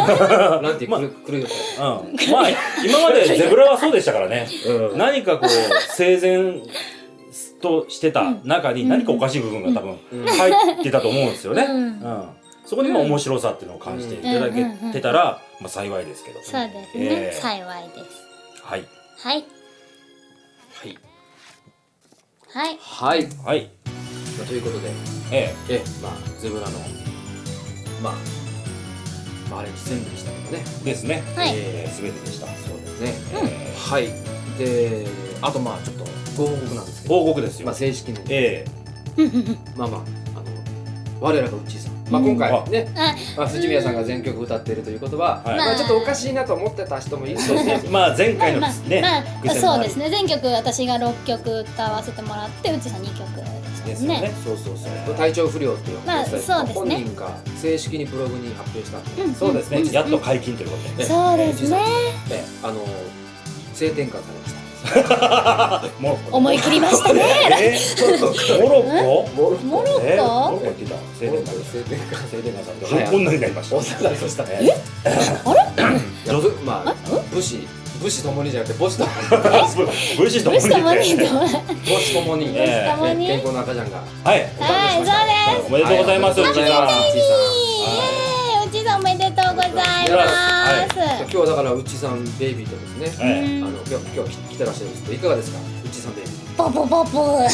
OK なんて来る来るよ。 うん。まあ今までゼブラはそうでしたからね。 うん何かこう生前としてた中に何かおかしい部分が多分うん入ってたと思うんですよね。 うんうん。そこにも面白さっていうのを感じていただけてたらまあ幸いですけど。 そうですね、 えー幸いです。 はいはいはいはいはい。 はい。 まあということでええまあゼブラのまあまあアレンジ全部でしたけどね。 えですね。 はいえー全てでした。 そうですね。 えはい。であとまあちょっとご報告なんですけど、 ー報告ですよまあ。正式にえまあまああの我らがウッチーさん。まあ今回ね、 あまあ藤宮さんが全曲歌っているということは、 はいまあちょっとおかしいなと思ってた人もいると思うんですえよ。 まあ前回のまあねまあ伏線もありそうですね全曲私がろっきょく歌わせてもらってうちさんにきょくでしたねですよね。 そうそうそう。体調不良っていうまあ実際そうですね本人が正式にブログに発表したんで、 うんそうですね。やっと解禁ということで。 そうですねであの性転換されました。 モロッコ。 思い切りましたねえーモロッコ？ モロッモロえーモロッッココって言った。静電気。 性転換静電気さんはいで女になりました。 女になりましたえいやぶまあ武士武士ともにじゃなくて母子とブルシートブスともにて。 とも母子ともにえともに健康な赤ちゃんがはい。 はいそうですおめでとうございます。 は内田さん。 おめでとうございますイエーイうちさんおめでとうございます今日はだからうちさんベイビーとですね、 ええあの今日今日来てらっしゃるんですけどいかがですかうちさんベイビー。 ポポポポもうや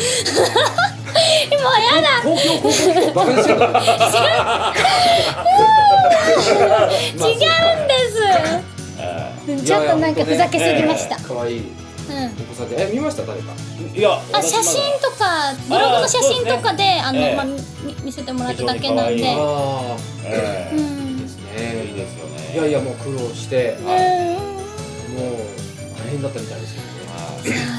だ公共公共バカにしてるの。 違うんですちょっとなんかふざけすぎました、 可愛いうんお子さんでえ見ました誰か。 いや。 あ写真とかブログの写真とかであの、 ええまあ、み見せてもらっただけなんで非常に可愛いあえうあいいんですえね。 いいですよね。 いやいやもう苦労してもううん大変だったみたいですけどね。 そうですよね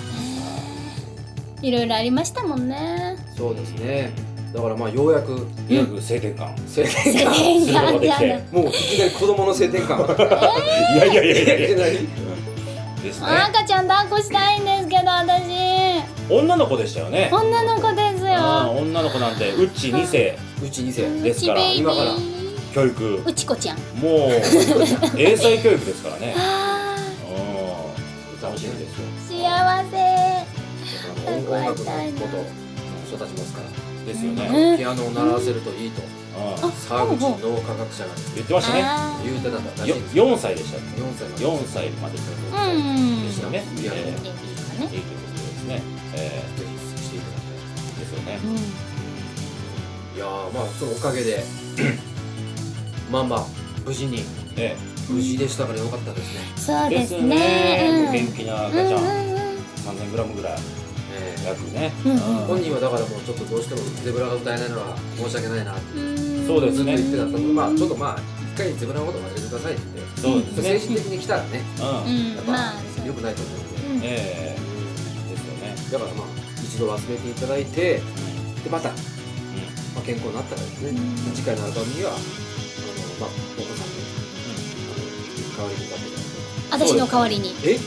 いろいろありましたもんねそうですね。だからまあようやくよく性転換。 性転性換。 することができて。 もういきなり子供の性転換。 いやいやいやいやいや。 いきなり。 ですね。 赤ちゃん抱っこしたいんですけど私女の子でしたよね。 女の子ですよあー女の子なんてうちに世うちに世ですからうちベイビー今から教育うちこちゃん。 もう英才教育ですからね。 あうん楽しみですよ。 ー幸せ。 音音楽のこと育ちますからですよね。 うんピアノを習わせるといいとうん沢口脳科学者が言ってましたね。 あ言うてたんだらしいよですよんさいでしたっけ。 よんさいまでよんさいまでーうん。 でしたね。 ピアノえーいいですかね。 いいということですね。えぜひしていただきーですよね。 うん。 たいいやーまあそのおかげでまあまあ無事にえ無事でしたからよかったですね、 そうですーですね。 ね。 うん元気な赤ちゃんうんうんさんぜんグラムぐらいえー約ね。 うんうん本人はだからもうちょっとどうしてもゼブラが歌えないのは申し訳ないなってうん。 そうですねずっと言ってたと思うまあちょっとまあ一回ゼブラのこと忘れてくださいって言ってそうですね。 精神的に来たらねうん。 うんやっぱまあ良くないと思うので、 うんえーですよね。 だからまあ一度忘れていただいてでまた、まうんあ、健康になったらですね、 うん次回のアルバムにはあのまあお子さんにあの代わりに歌っていただいて私の代わりに。 え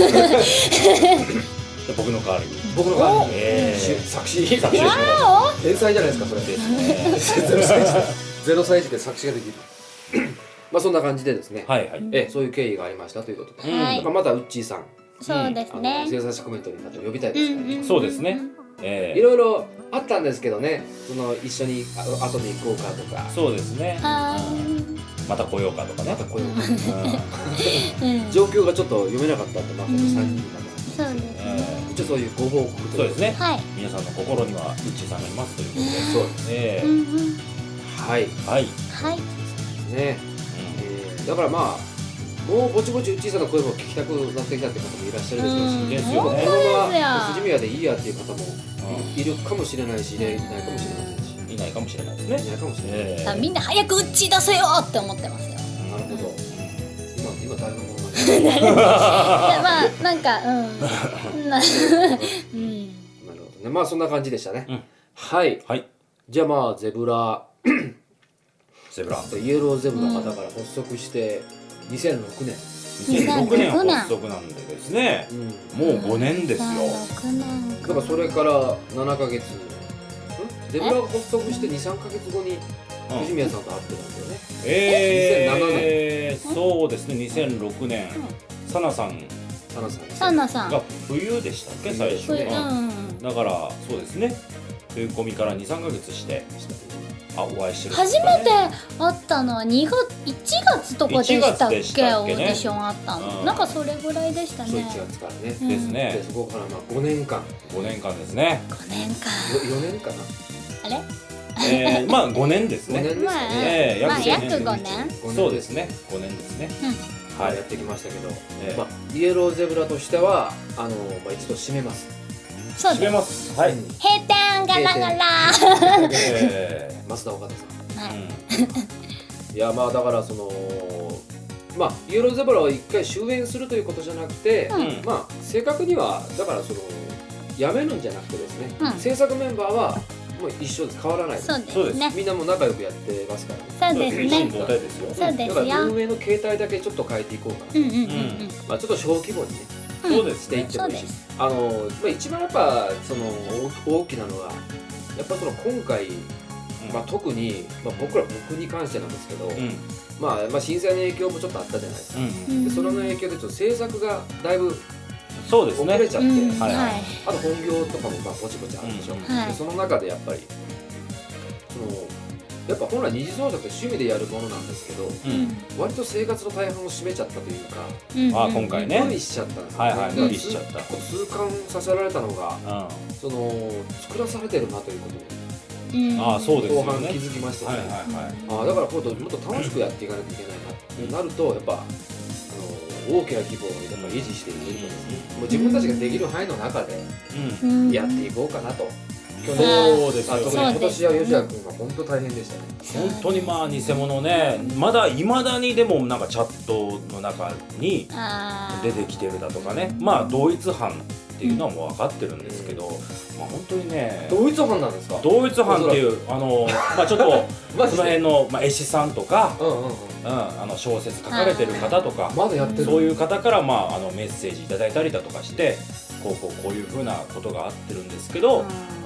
で僕の代わりに。 僕の代わりに、 えーし作詞作詞をしますわ天才じゃないですかそれですね。 ゼロ歳児でゼロ歳児で作詞ができるまあそんな感じでですね、 はいはい。 えそういう経緯がありましたということで、 うんはいだからまたウッチーさんお。そうですあのね。 制作コメントにまた呼びたいですからね、 そうですね。えいろいろあったんですけどねその一緒にあ後で行こうかとかーそうですね。 あうんまた来ようかとかねまた。来ようかうんーうん。 状況がちょっと読めなかったんでまあこのさんにんにまたそうですえね。 一応そういうご報告といそうですね。 はい。 皆さんの心にはウッチーさんがいますということで。 そうですえうんうん。 はいはい。 はい。 ね、えーだからまあもうぼちぼちウッチーさんの声も聞きたくなってきたって方もいらっしゃるでしょうし、 うんですよねこのま本当ですよま富士宮でいいやっていう方もういるかもしれないし、いないかもしれませんし、 んいないかもしれないですいね。 ないかもしれない。 えさあみんな早くうち出せよって思ってますよ。 なるほど。今今誰のものまいやまあなんかうん。なうん。 なるほどね。まあそんな感じでしたね。 うんはい。 はい。 じゃあまあゼブラゼブラ。 イエローゼブラの方から発足してにせんろくねん。 にせんろくねん発足なんでですね。 うん。 もうごねんですよ。 六年だからそれからななかげつ。んゼブラが発足してに、さんかげつごにうん藤宮さんと会ってたんですよね。 えー、そうですね。にせんろくねん。サナさんサナさんですね。 サンナさん。 が冬でしたっけ最初。 ううんん。 だからそうですね。冬込みからに、さんかげつしてあお会いしてるんです初かね。 めて会ったのはにがついちがつとかでしたっけいちがつでしたっけねオーディションあったの、 うんなんかそれぐらいでしたそういねちがつからね。 うんですねで。そこからまあごねんかん、 ごねんかんですね。 ごねんかよねんかな。 あれえー、まあごねんですごねんね。 ですよね。 えーまあ約約ごねんごねんそうですね。ごねんですね。はいはいやってきましたけど、 えーまあイエローゼブラとしてはあのまあ一度締めます。 そう締めですます。はい。 うん閉店ガラガラえ増田岡田さん。 はい、 ーいやまあだからそのまあイエローゼブラを一回終焉するということじゃなくて、 うんうんまあ正確にはだからそのやめるんじゃなくてですね、 うん制作メンバーはもう一緒です変わらないです。 そうでそうですすねみんなもう仲良くやってますからね。 そうです一心ね同体ですよ。 そうですよだから運営の形態だけちょっと変えていこうかな。 うんうんうんうんまあちょっと小規模にねそうですしていっね。 てもいいしそうですあの、まあ、一番やっぱその大大きなのがやっぱその今回、まあ、特に、まあ、僕ら僕に関してなんですけど、 うんまあ、まあ震災の影響もちょっとあったじゃないですか、 うんうんでその影響でちょっと制作がだいぶそうですね。 遅れちゃって、 うんはいはいあと本業とかもまあぼちぼちあるでしょ、 うんはいでその中でやっぱりそのやっぱ本来二次創作って趣味でやるものなんですけどうん割と生活の大半を占めちゃったというかうんあ今回ね無理しちゃったんですよはいはいで無理しちゃったこう痛感させられたのがうんその作らされてるなということにうんあそうですよね。 後半気づきましたはいよね、 はいはい。 あだから今度もっと楽しくやっていかないといけないなってなるとやっぱあの大きな規模をやっぱ維持していくとですねもう自分たちができる範囲の中でうん。 うんやっていこうかなと去年そうですよあ特にね。 今年は吉谷君が本当大変でしたね本当にまあ偽物ね、まだいまだにでもなんかチャットの中にあー出てきてるだとかね、まあ同一犯っていうのはもう分かってるんですけど、まあ本当にね、 同一犯なんですか同一犯っていうあのまあちょっとマジでその辺のまあ絵師さんとか、 うんうんうんうん、あの小説書かれてる方とか、 まだやってるそういう方からまああのメッセージいただいたりだとかして、こうこうこういうふうなことがあってるんですけど、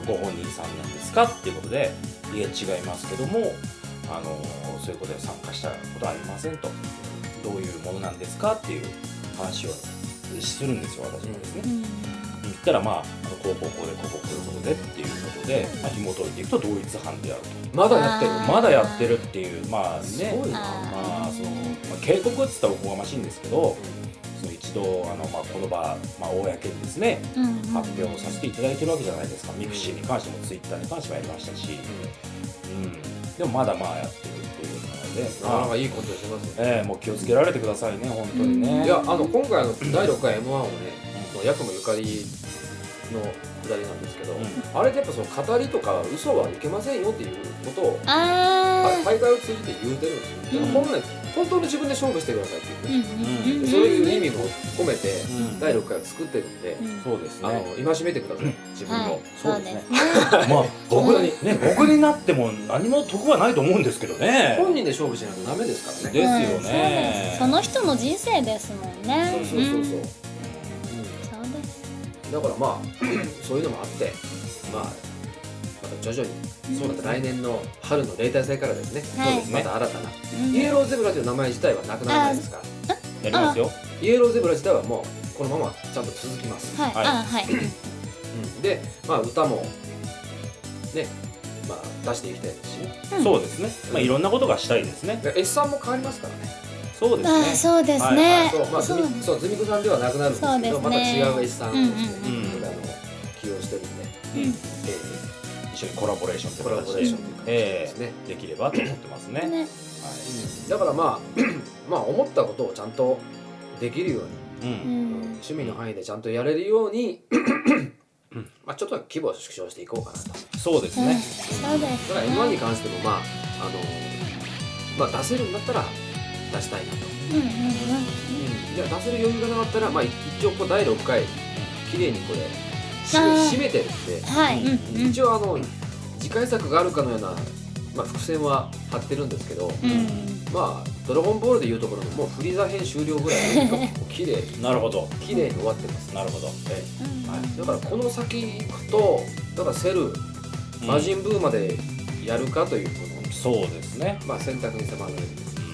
ご本人さんなんですかっていうことで、いえ違いますけども、あのそういうことで参加したことはありませんと、どういうものなんですかっていう話をするんですよ、私もですね。 うん言ったら、まあ、あのこうこうこうでこうこうこういうことでっていうことで、まあ、紐解いていくと同一犯であると。 まだやってるあーまだやってるっていう、まあね、 すごいな。 まあその、まあ、警告って言ったらおこがましいんですけど、その一度あの、まあ、この場、まあ、公にですねうんうん発表させていただいてるわけじゃないですか。ミクシーに関してもツイッターに関してもやりましたし、うん、でもまだまあやってるっていうので、 なかなかいいことしてますよね。 えーもう気をつけられてくださいね、本当にね。 いや、あの今回のだいろっかいエムワンをね、ヤクモゆかりのくだりなんですけど、 うんあれってやっぱその語りとか嘘はいけませんよっていうことをあ大会を通じて言うてるんですよ。 うん本来本当の自分で勝負してくださいっていうね、 ーうんうんうんそういう意味も込めてうんだいろっかいを作ってるんで、 うんそうですあね。 の戒めてください、自分の。 はい、そうですね。 まあ僕本にね、僕になっても何も得はないと思うんですけどね。 本人で勝負しないとダメですからね。 ですよねうんそうですその人の人生ですもんね。 そうそうそうそう。 んうんそうです。 だからまあそういうのもあって、まあまた徐々に、そうだった来年の春の例大祭からですね、 はいそうですまた新たなうんイエローゼブラという名前自体はなくならないですから、 やりますよ。 イエローゼブラ自体はもうこのままちゃんと続きます。 はい、 はいあ、はい。 うんで、まあ歌もね、まあ出していきたいですしね。 うんそうですね。まあいろんなことがしたいですね。 で S さんも変わりますからね。 そうですね。 あ、そうですはいね。 そう、まあズそうミそうズミコさんではなくなるんですけど、 そうですねまた違う S さんをですね、 うんうんうんこれあの起用してるんで、 うんえ一緒にコラボレーションとーコラいう形でボレーションという形ですね。 できればと思ってますね。 ね。 はだからまあまあ思ったことをちゃんとできるように、 い。う。 うんん。 趣味の範囲でちゃんとやれるようにまあちょっと規模を縮小していこうかなと。 そうですね。 うんそうですだから エムワン にね。 関してもまああのまあ出せるんだったら出したいなと。 うんうんうん。 じゃあ出せる余裕がなかったらまあ一応こうだいろっかい綺麗にこれ締あーめ締めてるんで、 はい。うんうん。 一応あの次回作があるかのような、まあ、伏線は張ってるんですけど、 うん。 まあドラゴンボールでいうところのもうフリーザ編終了ぐらいもう綺麗なるほど。 綺麗に終わってます。 なるほど。 えうんえはい、だからこの先行くとだからセル魔人ブーまでやるかというこの、 そうですね。 まあ、選択に迫られるんですね。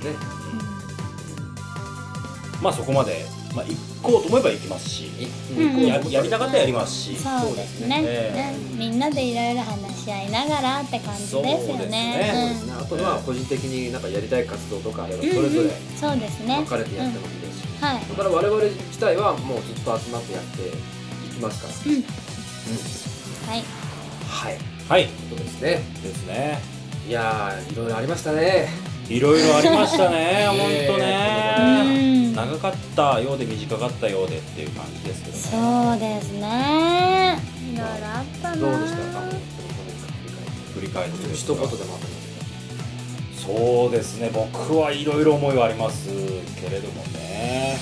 まあそこまで、まあ行こうと思えば行きますし、 うんややりたかったらやりますし。 そうですね。 えうんみんなでいろいろ話し合いながらって感じですよね。 そうですね。あとは個人的になんかやりたい活動とかあればうんそれぞれうんそうですね。 分かれてやってもいいですし、 はい。 だから我々自体はもうずっと集まってやっていきますから。 うん。 うん、 はい。 はい。 はい。 そうですね。 ですね。 いやーいろいろありましたね。 いろいろありましたね。本え当うね。 ん。 長かったようで短かったようでっていう感じですけどね。 そうですね。いろいろあったな。 どうでしたか。この振り返って一言でまとめて。 そうですね、僕はいろいろ思いはありますけれどもね、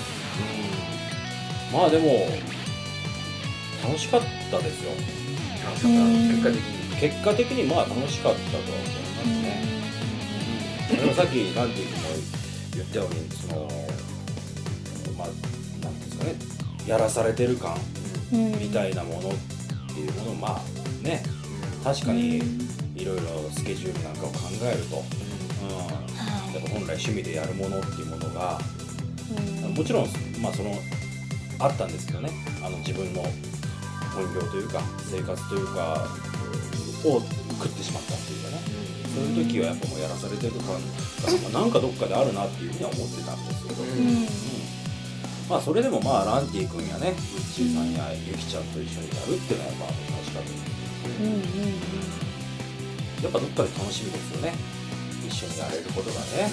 うん、まあでも楽しかったですよ。 結果的に。 結果的にまあ楽しかったとは思いますね。でもさっきなんていうのも言ったように、そのまあなんていうんですかね、やらされてる感うんみたいなものっていうものをまあね、確かにいろいろスケジュールなんかを考えると、うん、やっぱ本来趣味でやるものっていうものが、 うんもちろん、まあ、そのあったんですけどね、あの自分の本業というか生活というかを食ってしまったっていうかね、そういう時はやっぱもうやらされてる感が、まあ、なんかどっかであるなっていうふうには思ってたんですけど、 ううんんまあそれでもまあランティ君やね、ウッチーさんやゆきちゃんと一緒にやるっていうのはまあ楽しかったです。 うんうんやっぱどっかで楽しみですよね、一緒にやれることがね。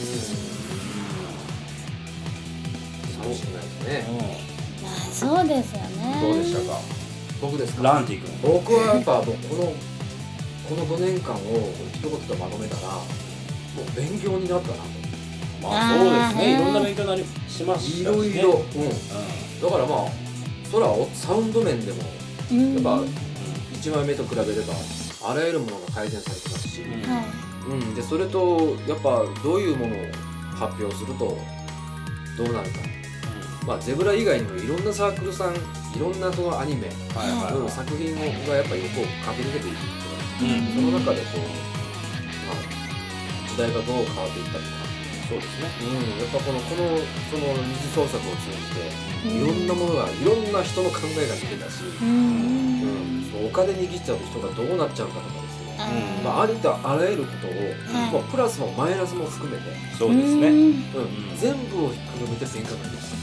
楽しくないですね。 まあそうですよね。 どうでしたか、 僕ですか。 ランティ君。 僕はやっぱもうこのこのごねんかんを一言でまとめたらもう勉強になったなと。 まあそうですあーね、いろんな勉強になりしましたしね。 いろいろ、 ううん、だからまあそれはサウンド面でもうんやっぱはいいちまいめと比べればあらゆるものが改善されてますし、 んうん、でそれとやっぱどういうものを発表するとどうなるか、 まあ、ゼブラ以外にもいろんなサークルさん、いろんなそのアニメ、 はいはいうん、作品がやっぱりこう駆け抜けていくと、 うんその中でこう、まあ、時代がどう変わっていったとか、 そうですね。 うん、やっぱこのこのその二次創作を通じていろんなものが、いろんな人の考えが見てたし、 ううんんそうお金握っちゃうと人がどうなっちゃうかとかですね、 うんまあ、ありとあらゆることを、 はいまあ、プラスもマイナスも含めて、 そうですね。 うんうん、全部をひっくるめて勉強になりました。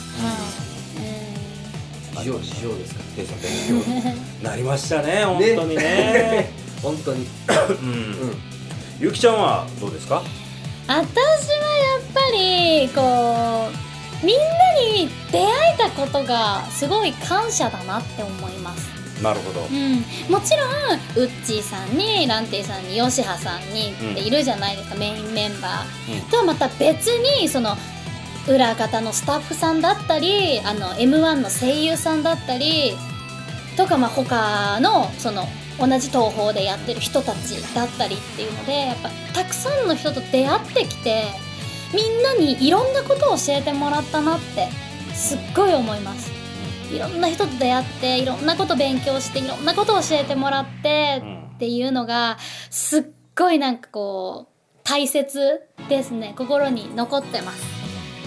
以上、以上ですか。 でさ勉強なりましたね、本当にね。 本当に。 うん。 うん。 ゆきちゃんはどうですか？ 私はやっぱりこうみんなに出会えたことがすごい感謝だなって思います。 なるほど。 うん、もちろんウッチーさんにランティさんにヨシハさんにっているじゃないですか、メインメンバー、 うんとはまた別にその裏方のスタッフさんだったりあの エムワン の声優さんだったりとか、まあ他のその同じ東宝でやってる人たちだったりっていうので、やっぱたくさんの人と出会ってきてみんなにいろんなことを教えてもらったなってすっごい思います。いろんな人と出会っていろんなこと勉強していろんなことを教えてもらってっていうのがすっごいなんかこう大切ですね。心に残ってます。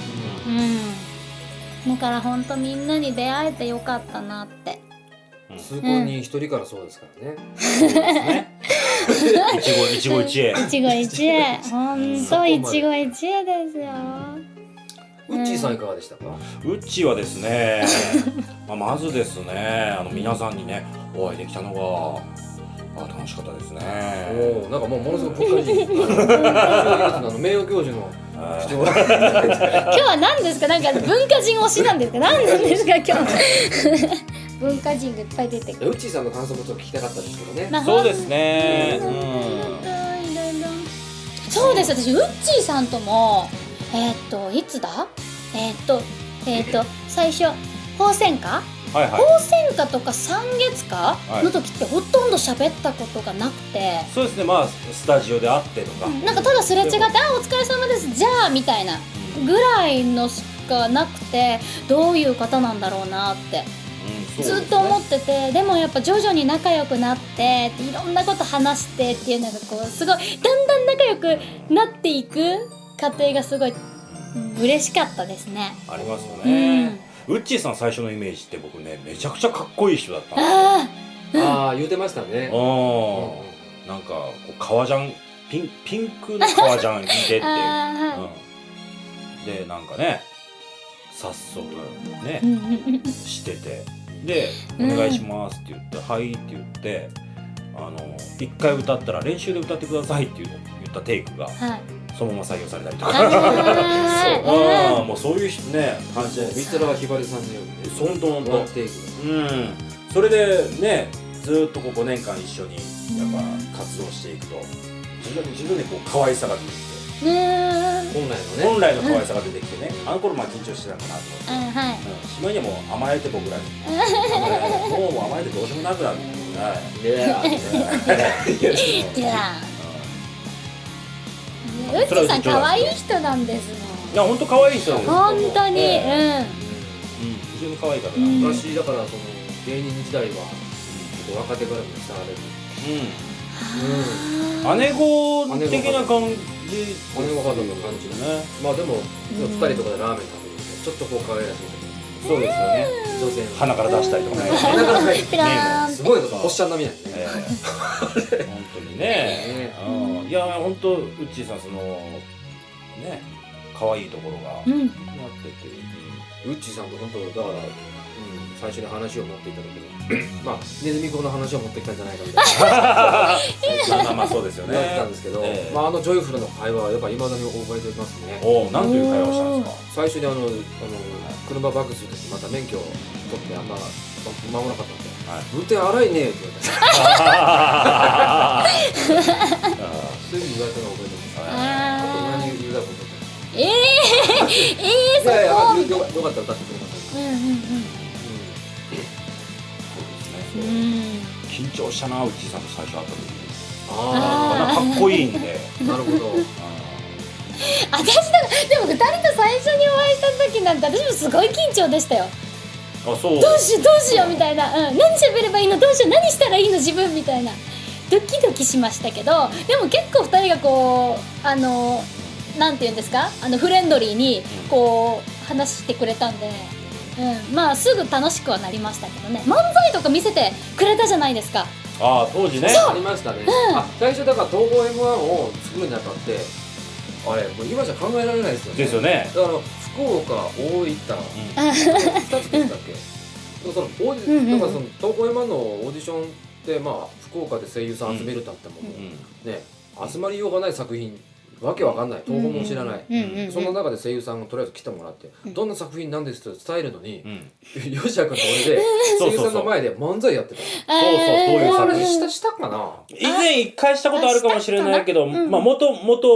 うん、だからほんとみんなに出会えてよかったなって。 通行に一人からそうですからね。 そうですね。一期一会一会。 一期一会ほんと一期一会ですよ。 ウッチーさんいかがでしたか？ うっちーはですね、まあ、まずですね、あの皆さんにねお会いできたのがあ楽しかったですね。 おお、なんかもうものすごく国家人、あの名誉教授のはい口調。 今日は何ですか？なんか文化人推しなんですか？何なんですか今日？文化人がいっぱい出てくる。 ウッチーさんの感想もちょっと聞きたかったですけどね。 まあそうですね。 ほんとうん。 いろいろそうです。私ウッチーさんともえー、っといつだ？えー、っとえー、っと最初宝泉花？ はいはい。 宝泉花とか三月花の時ってほとんど喋ったことがなくて、 そうですね。まあスタジオで会ってとか。 なんかただすれ違って「あお疲れ様ですじゃあ」みたいなぐらいのしかなくて、どういう方なんだろうなってうんずっと思ってて、でもやっぱ徐々に仲良くなっていろんなこと話してっていうのがこうすごいだんだん仲良くなっていく過程がすごい、うん、嬉しかったですね。 ありますようね。 ん、 ウッチーさん最初のイメージって僕ねめちゃくちゃかっこいい人だったんですよ。 あああ、言ってましたね。 うん。なんかこう革ジャンピンピンクの革ジャン着てって、 ああうん、でなんかね早速ね、 うんうんうんしててで「お願いします」って言って「はい」って言ってあの一回歌ったら練習で歌ってくださいっていう言ったテイクがはいそのまま採用されたりとあかーあーもうそういうね感じでミスラーひばりさんのようにね。 ほんとほんとワンテイクうんそれでねずーっとこうごねんかん一緒にやっぱ活動していくと自分自分でこう可愛さが出てきてうんうん本来のね。 本来の可愛さが出てきてねあの頃まあ緊張してたかなと思って。 はいうん、しまいにはもう甘えて僕らにもうもう甘えてどうしようもなくなるはいいやいやいやうっちさん可愛い人なんですもん。 いや本当可愛い人なんですよ本当に、 ええうんうん非常に可愛い方だうん昔だからその芸人時代は若手からも慕われる。 うん姉子的な感じ姉御肌の感じねまあでもうん二人とかでラーメン食べるとちょっとこう可愛らしいそうですよね女性の鼻から出したりとかね鼻から入ってピラーンすごいことおっしゃん並みなんですね。 ええ本当にねうんいや本当うっちーさんそのね可愛いところがうんなっててウッチーさんと本当だから、うん、最初に話を持っていただけどまあネズミ子の話を持ってきたんじゃないかみたいなまあまあそうですよね言われてたんですけど、 ええまあ、あのジョイフルの会話はやっぱ未だに覚えておりますね。 おおなんという会話をしたんですか最初にあのあの車バックするときまた免許を取ってあんま間もなかったんではい運転荒いねって言われてすぐ言われたのを覚えてます。あとあ何言うだろうと思ってーえー、えー、そいやいやこよよよかったら歌ってくれますうんうんそうですねうんうん緊張したなうっちーさんと最初会った時あかっこいいんであなるほど。 あ私だからでもふたりと最初にお会いした時なんて私もすごい緊張でしたよ。 あ、そう。 どうしようどうしようみたいな、うん、何喋ればいいのどうしよう何したらいいの自分みたいなドキドキしましたけど、でも結構ふたりがこうあのなんていうんですか、あのフレンドリーにこう話してくれたんで、うん、まあすぐ楽しくはなりましたけどね。漫才とか見せてくれたじゃないですか。 ああ、当時ね。 ありましたね、あ最初だから東宝 エムワン を作るにあたってあれもう今じゃ考えられないですよね。 ですよね。 だから福岡大分ふたつでしたっけ、そのオーディ、 うんうんうんだからその東宝 エムワン のオーディションってまあ福岡で声優さん集めるってあっても、 うん。 ね集まりようがない作品わけわかんない東宝も知らない、 うんうんうん、 そんな中で声優さんをとりあえず来てもらって、 うんどんな作品なんですって伝えるのに、 うん。 吉田君と俺で声優さんの前で漫才やってたの。 そうそう、どういうこ作品。 れしたしたかな。 以前一回したことあるかもしれないけど、 あしたかなうんまあ元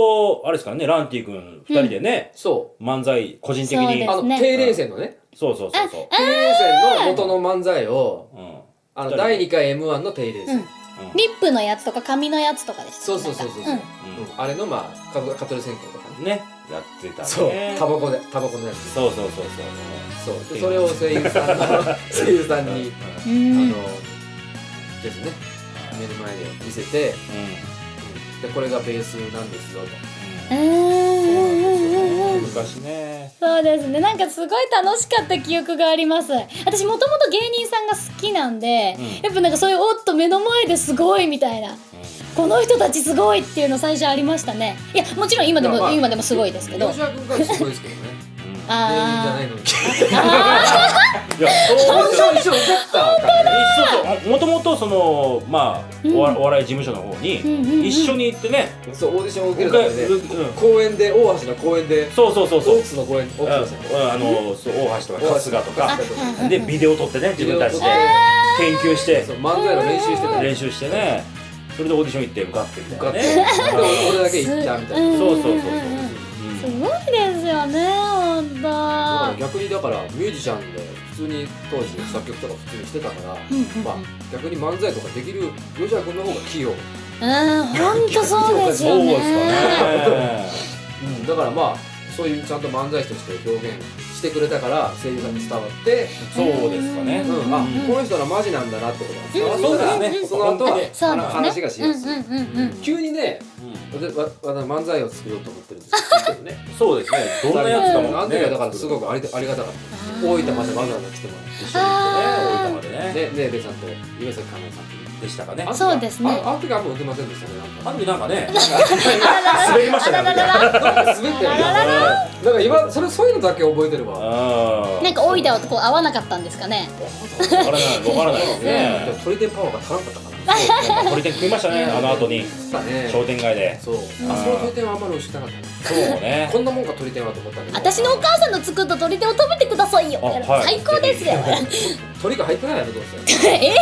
々あれですからね、ランティ君二人でね、 そ漫才個人的そうにうあのですね定例戦のねそうそうそうそう。 定例戦の元の漫才をうん。 あの二人でだいにかい エムワン の定例戦、 うんリップのやつとか髪のやつとかでした。 そうそうそうそうそう、 うんうんあれのまあか蚊取り線香とかね、 ね、やってたね。 そうタバコでタバコのやつそうそうそうそう。 そうでそれを声優さんの声優さんにうあんのですね目の前で見せて、 うん。 でこれがベースなんですよと。 うんうんうんうん昔ね。 そうですね、なんかすごい楽しかった記憶があります。私もともと芸人さんが好きなんで、 うんやっぱなんかそういうおっと目の前ですごいみたいな、この人たちすごいっていうの最初ありましたね。いやもちろん今でも、 いやまあ今でもすごいですけど、 吉田君がすごいですけどね芸人じゃあないのにいや、そうですよ。 一緒一緒だったからねそうそう、もともとそのまあ、 うんおわお笑い事務所の方にうんうんうん一緒に行ってね、 そうオーディションを受けるためでうん公園で大橋の公園でそうそうそうそうオークスの公園オークスですようんあのそう大橋とか春日とか春日とかうんでビデオ撮ってね自分たちでビデオ撮研究してそう漫才の練習してた練習してね、それでオーディション行って受かってみたいな受かってね。 で俺だけ行ったみたいな。 うんそうそうそうそう。 すごいですよねほんと。 だから逆にだからミュージシャンで普通に当時作曲とか普通にしてたから、 うんうんうんまあ逆に漫才とかできる吉田君の方が器用、 うんほんとそうですよね。 そうですかね。 うん、だからまあそういうちゃんと漫才師として表現してくれたから声優さんに伝わって、 そうですかね。 うんあうんこの人はマジなんだなってことが伝わったら、 そうですねその後本当にそうですね。 話がしやすい、 うんうんうんうん。 急にねうんわわわ漫才を作ろうと思ってるんですけどねそうですね。どんなやつかもね。 あの時はだからすごくありありがたかったです。大分までわざわざ来てもらって一緒に行ってね、大分までね。 ねねえべさんと岩崎かなえさんとでしたかね。 あそうですねああの時はあんま打てませんでしたねなんかあの時なんかね、 あ滑りましたね。 ららららなんか滑ってるあらららなんか今それそういうのだけ覚えてるわああ。 なんか大分はこう合わなかったんですかね。 わからない、わからないですでね。 も鳥天パワーが足らんかったかなそう鳥天食いましたね、あの後にそうだね商店街で。 そうあその鳥天はあんまり美味しくなかったねそうね。 こんなもんか鳥天はと思ったけど私のお母さんの作った鶏手を食べてくださいよ。 あはい最高ですよ。 鳥が入ってないやろどうせえ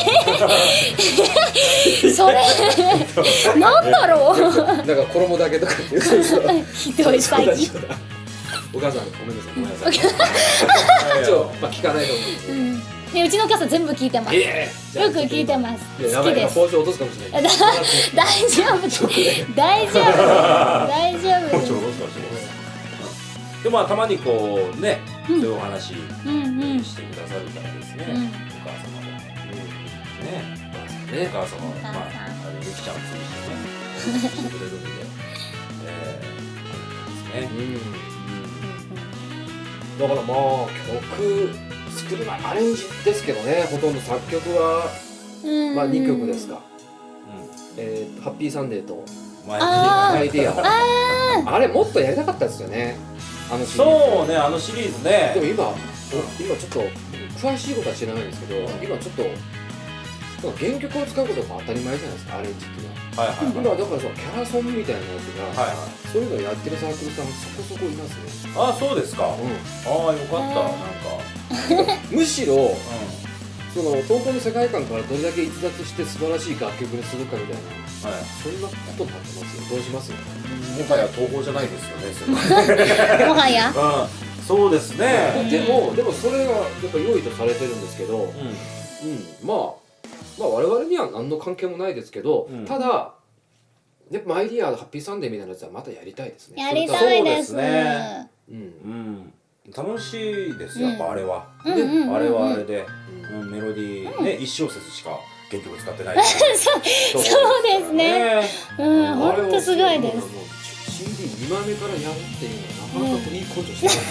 ー、それなんだろう。 なんか衣だけとかっていうそうそうひどい最近。 そうだお母さんごめんなさいごめんなさい一応まあ聞かないと思うんですけどうんね、うちのお母さん全部聞いてます。よええく聞いてます。 いや好きです。 包丁落とすかもしれないだ大丈夫。大丈夫。大丈夫。 包丁ロスかもしれないでもまあたまにこうね、そういうお話うんうん。 してくださるからですね、 うんお母様もね、 ねお母様もお母さんまああのゆきちゃんを通じてねしてくれるんで、えー、ありがたいですね。 だからまあ曲作る前アレンジですけどねほとんど作曲はうんまあにきょくですか、 うえー、ハッピーサンデーとん、前あアイディアああれもっとやりたかったですよねあのシリーズそうね、あのシリーズねでも今お今ちょっと詳しいことは知らないんですけど今ちょっとなんか原曲を使うことが当たり前じゃないですかアレンジっていうのははいはい今だからそのキャラソンみたいなやつが、 はいはいそういうのをやってるサークルさんそこそこいますね、 ああそうですか、ああよかった、なんか、 むしろうその東宝の世界観からどれだけ逸脱して素晴らしい楽曲にするかみたいな、 ん、はい、 そんなことになってますよ。どうします？ もはや東宝じゃないですよね、それもはや。 は。うん、そうですね。 でもでもそれがやっぱ良いとされてるんですけど、うん、 うん、 まあまあ我々には何の関係もないですけど、 うんただやっぱマイディアハッピーサンデーみたいなやつはまたやりたいですね。 やりたいです。 そうですねうんうん楽しいですやっぱあれは、 うんうんうんうんあれはあれで、 うんうんメロディーうんね一小節しか原曲使ってないそうそうですね。うん、ほんとすごいです。 もう シーディーに 枚目からやるっていうのはなかなかいい根性してますね。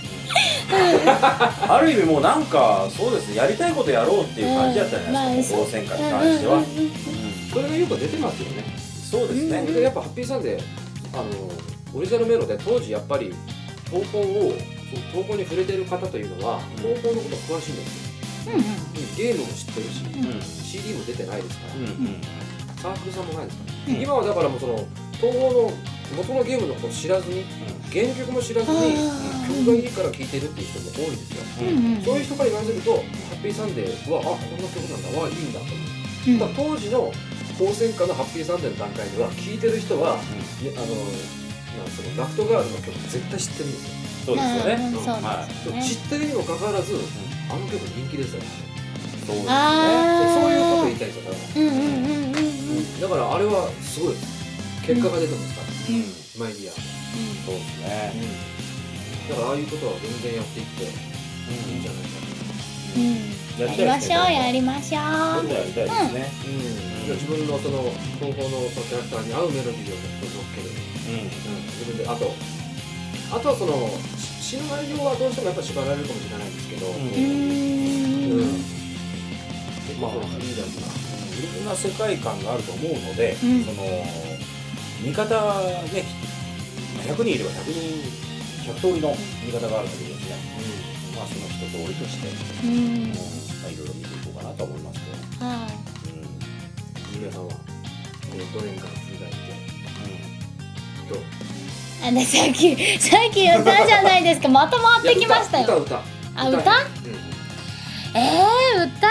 ある意味もうなんかそうですねやりたいことやろうっていう感じだったじゃないですか、 うん当選会に関しては、 うんうんうんうんうんこれがよく出てますよね。 そうですね、 でやっぱハッピーサンデーあのオリジナルメロで当時やっぱり投稿をその投稿に触れてる方というのは投稿のこと詳しいんですよ。 うんうんゲームも知ってるし、 うんシーディー も出てないですから、 うんうんサークルさんもないですから、 うん今はだからもうその統合の元のゲームのことを知らずに原曲も知らずにあー曲がいいから聴いてるっていう人も多いんですよ。 うんうんそういう人から言わせるとハッピーサンデーはあこんな曲なんだわいいんだと思う。 うんただ当時の当選歌のハッピーサンデーの段階では聴いてる人は、ね、あのなんそのラフトガールの曲絶対知ってるんですよ。 そうですよね、 うんうんそうはですでも知ってるにもかかわらず、あの曲人気ですよね。 いそうですねあーそういうこと言いたいんですよだから。 うんうんうんうんうんだからあれはすごい結果が出てますから、 うんマイディア、 そうですね、 だからああいうことは全然やっていっていいんじゃないかうんうんやりましょうやりましょう今度やりたいですね、 な、うん、自分のその投稿のそのキャラクターに合うメロディーを乗っける、 うんうん、自分であとあとはその詩の内容はどうしてもやっぱ縛られるかもしれないんですけど、 ううんうんん結構そのフリーダムな、 いろんな世界観があると思うので、 うんその見方ねひゃくにんいればひゃくにんひゃく通りの見方があるわけですね、まあその一通りとして、 ううんんまあ、いろいろ見ていこうかなと思いますけど、 はうん皆さんはこのどれから振り返ってどういあのさっきさっき言ったじゃないですかまた回ってきましたよいや歌歌あ歌歌うんえー、歌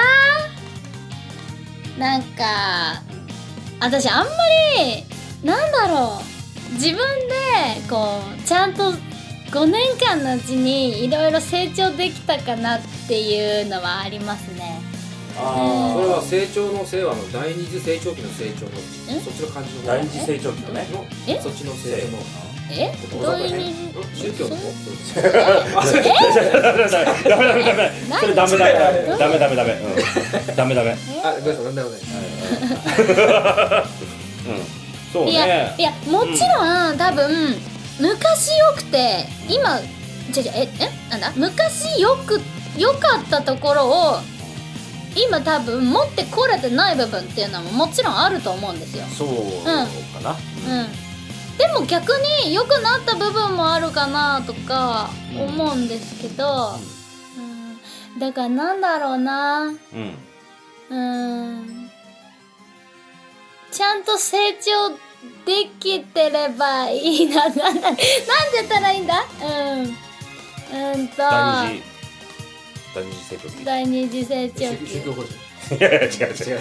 なんか私あんまりなんだろう自分でこうちゃんとごねんかんのうちにいろいろ成長できたかなっていうのはありますね。 あそれは成長の成はあの第二次成長期の成長のえそっちの漢字の方第二次成長期のねのえそっちの成長のえどういう意味宗教の方ダメダメダメダメそれダメダメダメダメダメうんダメダメあごめんなさいなんだろうねうんそういやねいやもちろん、多分昔よくて今違う違うええなんだ昔よく良かったところを今多分持ってこれてない部分っていうのももちろんあると思うんですよ。 そうかなうん。でも逆に良くなった部分もあるかなとか思うんですけど、うん、だからなんだろうな、 うんうん、ちゃんと成長できてればいいな、なんだ、なんて言ったらいいんだ、うん、うんと第二次第二次成長期第二次成長宗期。 宗教法人いやいや違う違う違う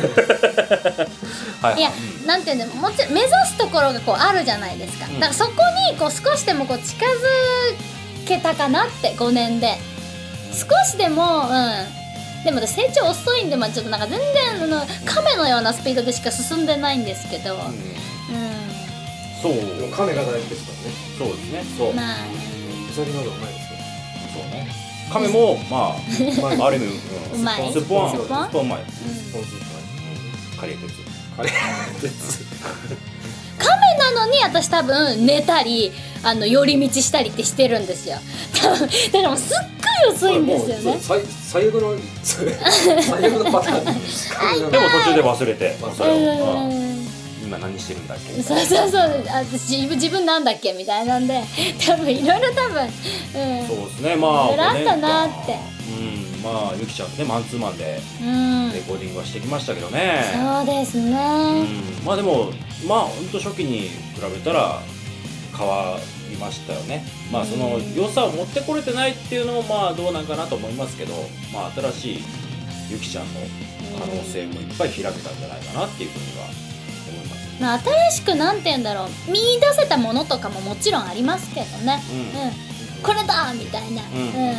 はいや、なんていうんだろう、もちろん目指すところがこうあるじゃないですか。 うんだからそこにこう少しでもこう近づけたかなってごねんで少しでも、うん。でも私成長遅いんで、まあちょっとなんか全然あの亀のようなスピードでしか進んでないんですけど、うん、 そうでも亀が大事ですからねそうですねそうまあ、 ウサギの方がうまいですよそうね亀もまあある意味うまいスッポンススッポンッポンうまいうんポン酢とかカレー鉄カレー鉄亀なのに私多分寝たりあの寄り道したりってしてるんですよ。多分だからもうすっごい遅いんですよね。 最最悪の最悪のパターンでも途中で忘れてまあそれをううんん今何してるんだっけそうそうそう私自分自分なんだっけみたいなんで多分いろいろ多分、うん、 そうですねまあいろいろあったなってうんまあゆきちゃんとねマンツーマンでうん、 レコーディングはしてきましたけどねそうですうね、 んまあでもまあほんと初期に比べたら変わりましたよねまあそのうん良さを持ってこれてないっていうのもまあどうなんかなと思いますけどまあ新しいゆきちゃんの可能性もいっぱい開けたんじゃないかなっていうふうには思いますまあ、新しくなんて言うんだろう見出せたものとかももちろんありますけどね、 うんうん、これだみたいな、 うんうん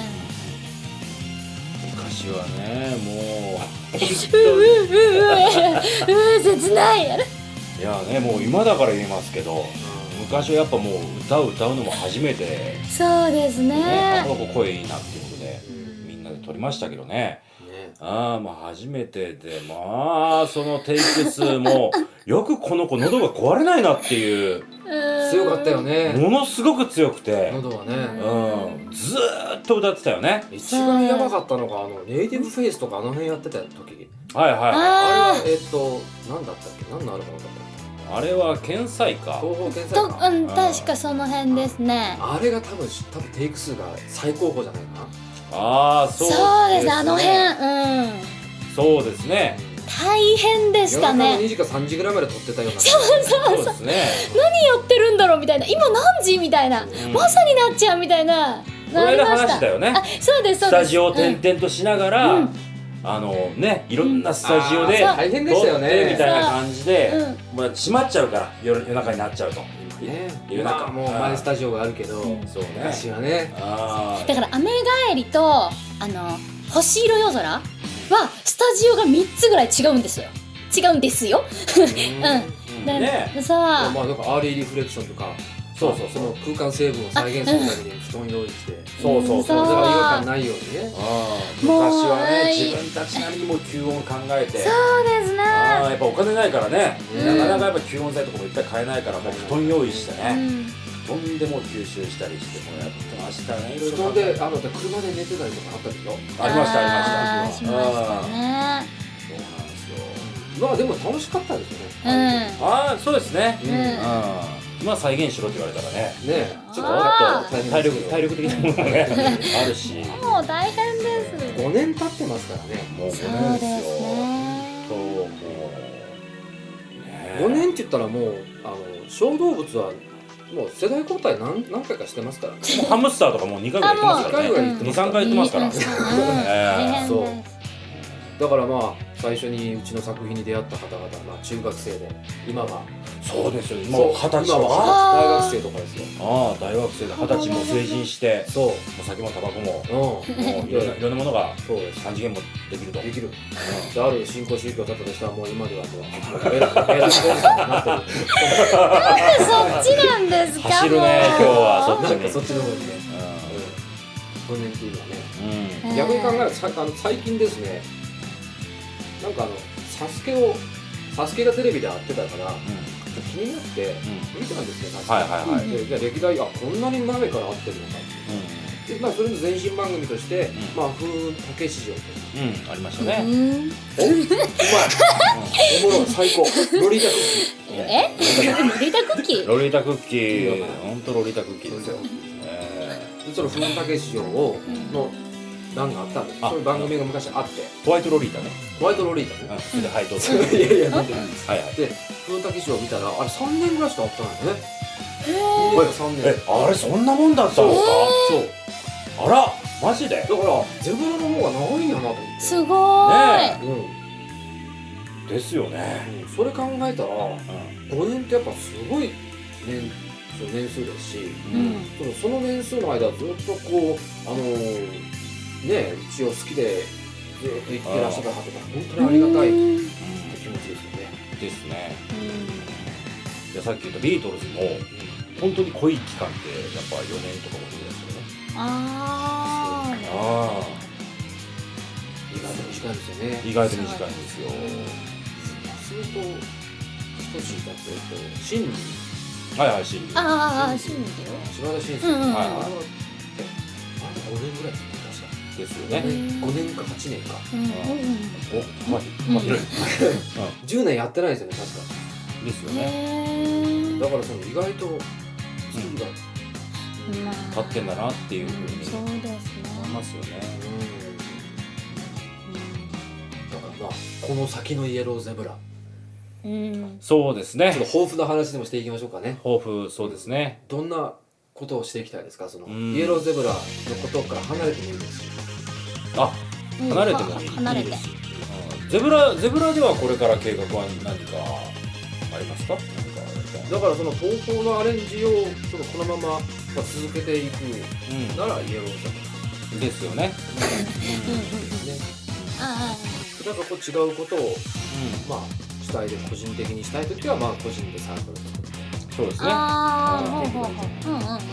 昔はねもううううううう切ないやるいやね、もう今だから言えますけど、昔はやっぱもう歌を歌うのも初めて、 そうですね、 ね。 あこの子声いいなっていうことで、みんなで撮りましたけどね。 ねああ、まあ初めてで、まあそのテイク数もよくこの子喉が壊れないなっていう、 強かったよね、 ものすごく強くて、 喉はね。 うん、ずーっと歌ってたよね。 一番やばかったのがあのネイティブフェイスとかあの辺やってた時、 はいはいはい。 あれあはえっと何だったっけ、何のアルバムだったっあれは天才か。 け、東方天ーと、 才か、 うん、確かその辺ですね。 あれが多分多分テイク数が最高峰じゃないかな。 ああ、そうそうです、あの辺、うん。 そうですね。 大変でした夜中のね。 にじかさんじぐらいまで撮ってたような。 そうですね。 何やってるんだろうみたいな、今何時みたいな、 んまさになっちゃうみたいな。 この間なりました話したよねあ、そうですそうです。 スタジオを転々としながら、 うんあのね、いろんなスタジオであー大変でしたよね撮ってみたいな感じで、 そうまあ閉まっちゃうから夜夜中になっちゃうと。 ね、 夜中今はもう前スタジオがあるけど、 うんそうね。 昔はね、 あだから雨帰りとあの星色夜空はスタジオがみっつぐらい違うんですよ。違うんですよ。 うんあ、 だね、 さあ、 まあなんかアーリーリフレクションとか、 そうそうそうその空間成分を再現するために布団用意して、 そうそうそう。 うんだから違和そう感ないようにね。 あーもう昔はね、 はい自分たちなりにも吸音考えて、 そうですね。 あーやっぱお金ないからね、 うんなかなかやっぱ吸音材とかもいっぱい買えないから、もう布団用意してうね、 ん、 布団でもう吸収したりしてもやってましたね。いろいろ布団であの車で寝てたりとかあったでしょ。 ありましたあーありました。 しましたね。 そうなんですよ。 まあでも楽しかったですようん。 ね。 ああ、そうですね。 うんうんうん。今再現しろって言われたらね、 ねちょっとあちょっと体力体力的なものもねあるし、 もう大変です。 ごねん経ってますからね。 もうごそうねんですよ。 ですね。 ともうねごねんって言ったらもうあの小動物はもう世代交代何何回かしてますからね。 もうハムスターとかもうにかいぐらい行ってますからね。 あもうにかいぐらい行ってますにさんかい行ってますから。 うん大変そうです。 だからまあ最初にうちの作品に出会った方々、まあ中学生で今はそうですよ。今そう二十歳今とか。 は大学生とかですよ。 ああ、大学生で二十歳も成人して、 そもう酒もタバコも、 う。 もういろんないろんなものがそうです。 三次元もできると。 できる。である新興宗教だったとしたらもう今ではもう偉い偉いおじさんになってる。 そっちなんですか。 走るね今日はそっちなんかそっちの方にね。ごねんっていうのはね。 うん。 うん逆に考えるとさあの最近ですね。なんかあのサスケをサスケがテレビで会ってたから気になって見てたんですよ。サスケはいはいはいでじゃあ歴代あこんなに前から会ってるのかっていう。でまあそれの前身番組として、 んまあ風竹市場と。 うん。うん。ありましたうね。 ん。 おうまい。おもろい最高。ロリータクッキー。 え？ロリータクッキー？ ロリータクッキー、本当ロリータクッキーですよ。えでその風竹市場をの欄があったんです。 あそういう番組が昔あって、 ーホワイトロリータね。 ホワイトロリータね。 うん。それではいどうぞ。 いやいやなんで。 はいはい。 で風竹市場を見たらあれさんねんぐらいしかあったのよね。 へまださんねん。 え、あれそんなもんだったのか。 そう。 あら、マジで。 だからゼブラの方が長いんやなと思って。 すごーい。 うん。 ですよね。 うんそれ考えたらうごねんってやっぱすごい年その年数ですし、 うん。 そのその年数の間ずっとこうあのーね一応好きでずっと言ってらっしゃった方が本当にありがたいってうんん。 気持ちですよね。 ですね。いやさっき言ったビートルズも本当に濃い期間ってやっぱよねんとかもそうですよね。 あー。 あ意外と短いんですよねあ、。意外と短いんですよ。 それと少しだとえっと真理はいはい、シンあーあー、信じよ。 島田紳士、 うんうんうんあれはあれごねんぐらいですね確か。 ですよごね。 ねんごねんかはちねんか。 うんうんお、まうんま広い。 じゅうねんやってないですよね確か。 ですようん。 ね。 へー。 だからその意外と次が、 まあ立ってんだなっていうふうにそうですね。 思いますよね。 だからまあこの先のイエローゼブラうん。うん。 そうですねちょっ。と抱負の話でもしていきましょうかね。 抱負、そうですね。 どんなことをしていきたいですか。そのうんイエローゼブラのことから離れてもいいですし、 あ、 うん離れてもいい。 離れていいですうんゼブラ、ゼブラではこれから計画は何かありますか？何かだからその東宝のアレンジをそのこのまままあ続けていくうならイエローゼブん。ですよね。 うんうんうん。 ラね。 あだからこう違うことをまあ主体で個人的にしたいときはまあ個人でサークルとかそうですね。 ああ、 うんほうほうほう。うんうんうん。 なん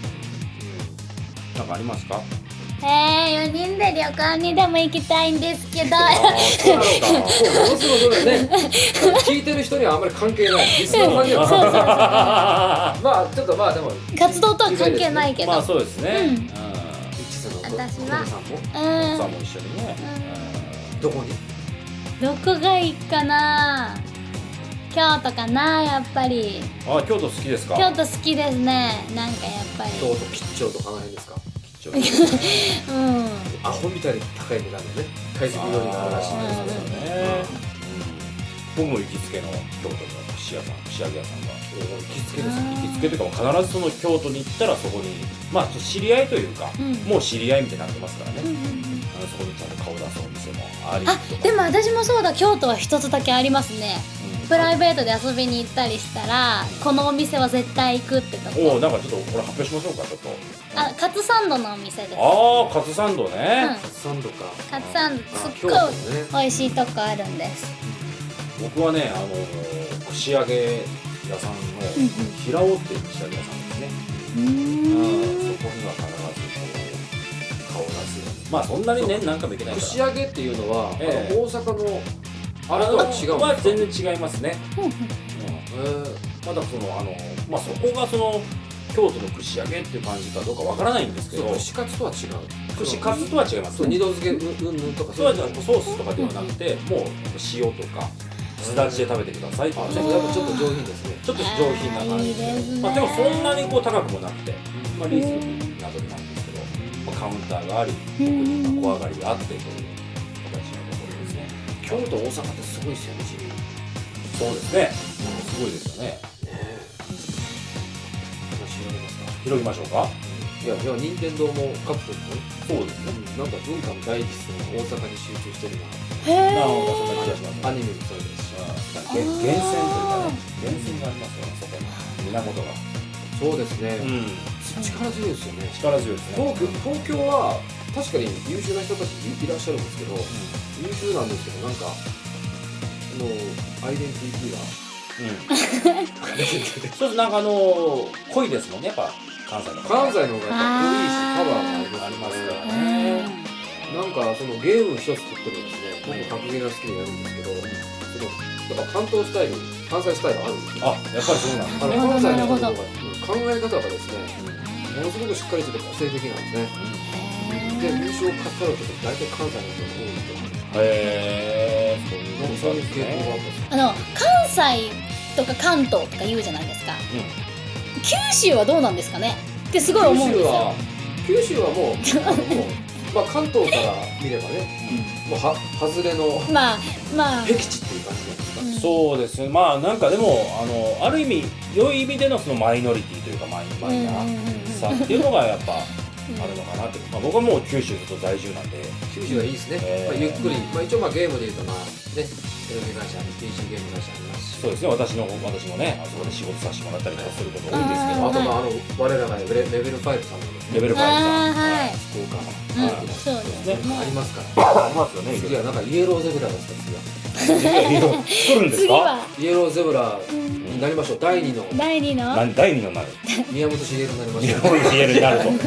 かありますか？ えー、よにんで旅館にでも行きたいんですけど。 あーそうなんだ。 ものすごいそれね聞いてる人にはあんまり関係ないリスナーさんには関係ないまあちょっとまあでも活動とは関係ないけど。 まあそうですね。 うんうん。 一途のお私は父さんもうん。 さんも一緒にね。 どこにどこがいいかな。京都かな、やっぱり。 あ、京都好きですか？ 京都好きですね。なんかやっぱり。 京都吉祥とかあの辺ですか吉祥寺。 うん。 アホみたいに高い値段でね快速料理があるらしいんですそうですよね。僕も行きつけの京都の串屋さん、串揚げ屋さんが。 行きつけですうん行きつけというか必ずその京都に行ったらそこにまあ知り合いというか、 うんもう知り合いみたいになってますからね。 うんうんうん。 あのそこにちゃんと顔出すお店もありあ、 とか。 でも私もそうだ、京都は一つだけありますね。 うんプライベートで遊びに行ったりしたら、このお店は絶対行くってとこ。 おお、なんかちょっとこれ発表しましょうかちょっと。 あ、カツサンドのお店です。 ああ、カツサンドね。 うんカツサンドかカツサンドあすっごい京都ね美味しいとこあるんです。 僕はね、あの串揚げ屋さんのうんうん平尾っていう串揚げ屋さんですね。 うーん。 うんそこには必ずこう顔を出すように。まあそんなにね何回もいけないから。 串揚げっていうのは、 ええあの大阪のあれとは違うんですか？ は全然違いますね。 うんうんうんえーまだそのあのまあそこがその京都の串揚げっていう感じかどうかわからないんですけど、 そう串カツとは違う串カツとは違いますそうね。 二度漬けうんうんうんとかそれはじゃあソースとかではなくて、もう塩とかすだちで食べてくださいっていうあ、でもやっぱちょっと上品ですねちょっと上品な感じあーいいですねまあでもそんなにこう高くもなくて、まあリーズナブルなんですけど、まあカウンターがあり、奥にまあ小上がりがあってという形のところですね。 京都大阪ってすごいですよね地理ねそうですね。すごいですよね。 え話広げますか広げましょうか。 いやいや任天堂も各国もねそうですね。 なんか文化の第一線が大阪に集中してるなへなるほど、そんな気がします。 アニメもそうですしなんか源源泉というかね、源泉がありますよね、そこに。源が。 そうですね、 ん。 力強いですよね力強いですね。 東京東京は確かに優秀な人たちいらっしゃるんですけど、優秀なんですけどなんかあのアイデンティティがうん。そうです、なんかあの濃いですもんね、やっぱ関西の方。 関西の方がやっぱ濃いしパワーがありありますますからからね。 なんかそのゲーム一つ作ってもですね僕格ゲーが好きでやるんですけど、そのやっぱ関東スタイル関西スタイルあるんですよあ、やっぱりそうなんですあね。 の関西の人なるが考え方がですねものすごくしっかりしてて個性的なんですねで優勝を勝ったらと大体関西の人が多いとへえ、そういうなんかそういう傾向があったんですよあの関西とか関東とか言うじゃないですか。九州はどうなんですかねってすごい思うんですよ。 九州はもうあのもう、まあ、関東から見ればね、もうは外れのまあまあ。 僻地っていう感じなんですか、 うんそうですね。まあなんかでもあのある意味良い意味でのそのマイノリティというかマイマイナーさっていうのがやっぱあるのかなって。まあ僕はもう九州ずっと在住なんで。 九州はいいですね、 えーまあ、ゆっくり、まあ、一応まあゲームでいうとまあねテレビ会社 ピーシー ゲーム会社ありますしそうですね。私の私もね、あそこで仕事させてもらったりとかすること多いんですけうんど、 あとまああの我らがレベレベルファイブさんもですねレベルファイブさんあーはい福岡うんはいそうですね。 ありますからありますよね。 次はなんかイエローゼブラですか次は作るんですか？ 次はイエローゼブラになりましょうだいにの第二の。 何第二のなる。 宮本茂になりまし日ょう本に言えるになると。うん。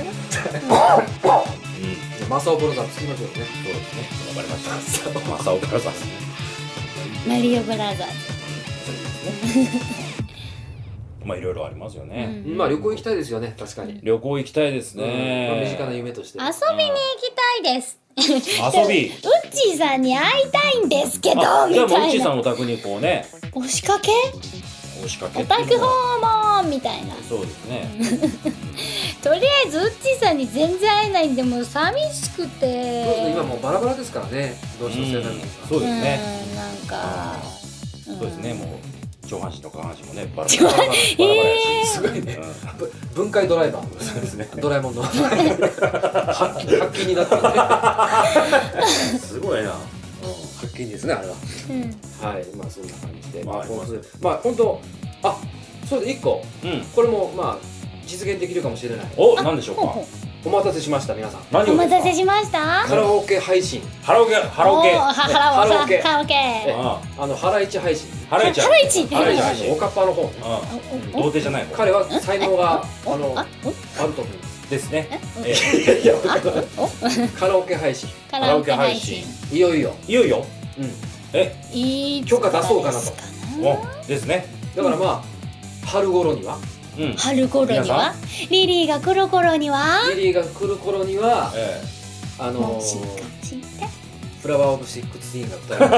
マサオブラザーつきましょうねそうですね。わかりました。マサオブラザーズ。 マリオブラザーまあいろいろありますよズ。 ね。 うんまあ旅行行きたいですよね確かに、 旅行行きたいですまあ、 ね。 身近な夢として遊びに行きたいです。 遊び。 うっちーさんに会いたいんですけどあ、 みじゃあもううたいな。 ちさんお宅にこうね、 押しかけ？ 押しかけお宅っていうのは訪問みたいな。 そうですね。 とりあえずうっちーさんに全然会えないんでもう寂しくて。 そうですね今もうバラバラですからねどうしよう世代うんがそうですね。 うんなんか。 そうですね。もう上半身と下半身もねバラバ上ラ。 半バラバラやし。 すごいねうんぶ分解ドライバーそうですね。 ドラえもんの発揮発揮になってるねすごいな。 発見ですねあれはうん。 はいまあそんな感じでまあまああります本当まあ本当あそうでいっこうん。 これもまあ実現できるかもしれないお、なんでしょうか。 ほうほうお待たせしました皆さん何をですかお待たせしました。 カラオケ配信ハラオケ、ハラオケ。 おーはハラオハラオケカラオケ。 ああのハライチ配信ハライチハライチハライチのおかっぱの方ね。 うん童貞じゃない方彼は才能がおあのああると思います。 ですね。えいやいやおカラオケ配信カラオケ配信いよいよ。 いよいようん。 えいつ許可出そうかなとですかおですね。 だからまあ春頃にはうん春頃にはリリーが来る頃にはリリーが来る頃にはえあのもしかーしてフラワーオブシックスティーンが歌える。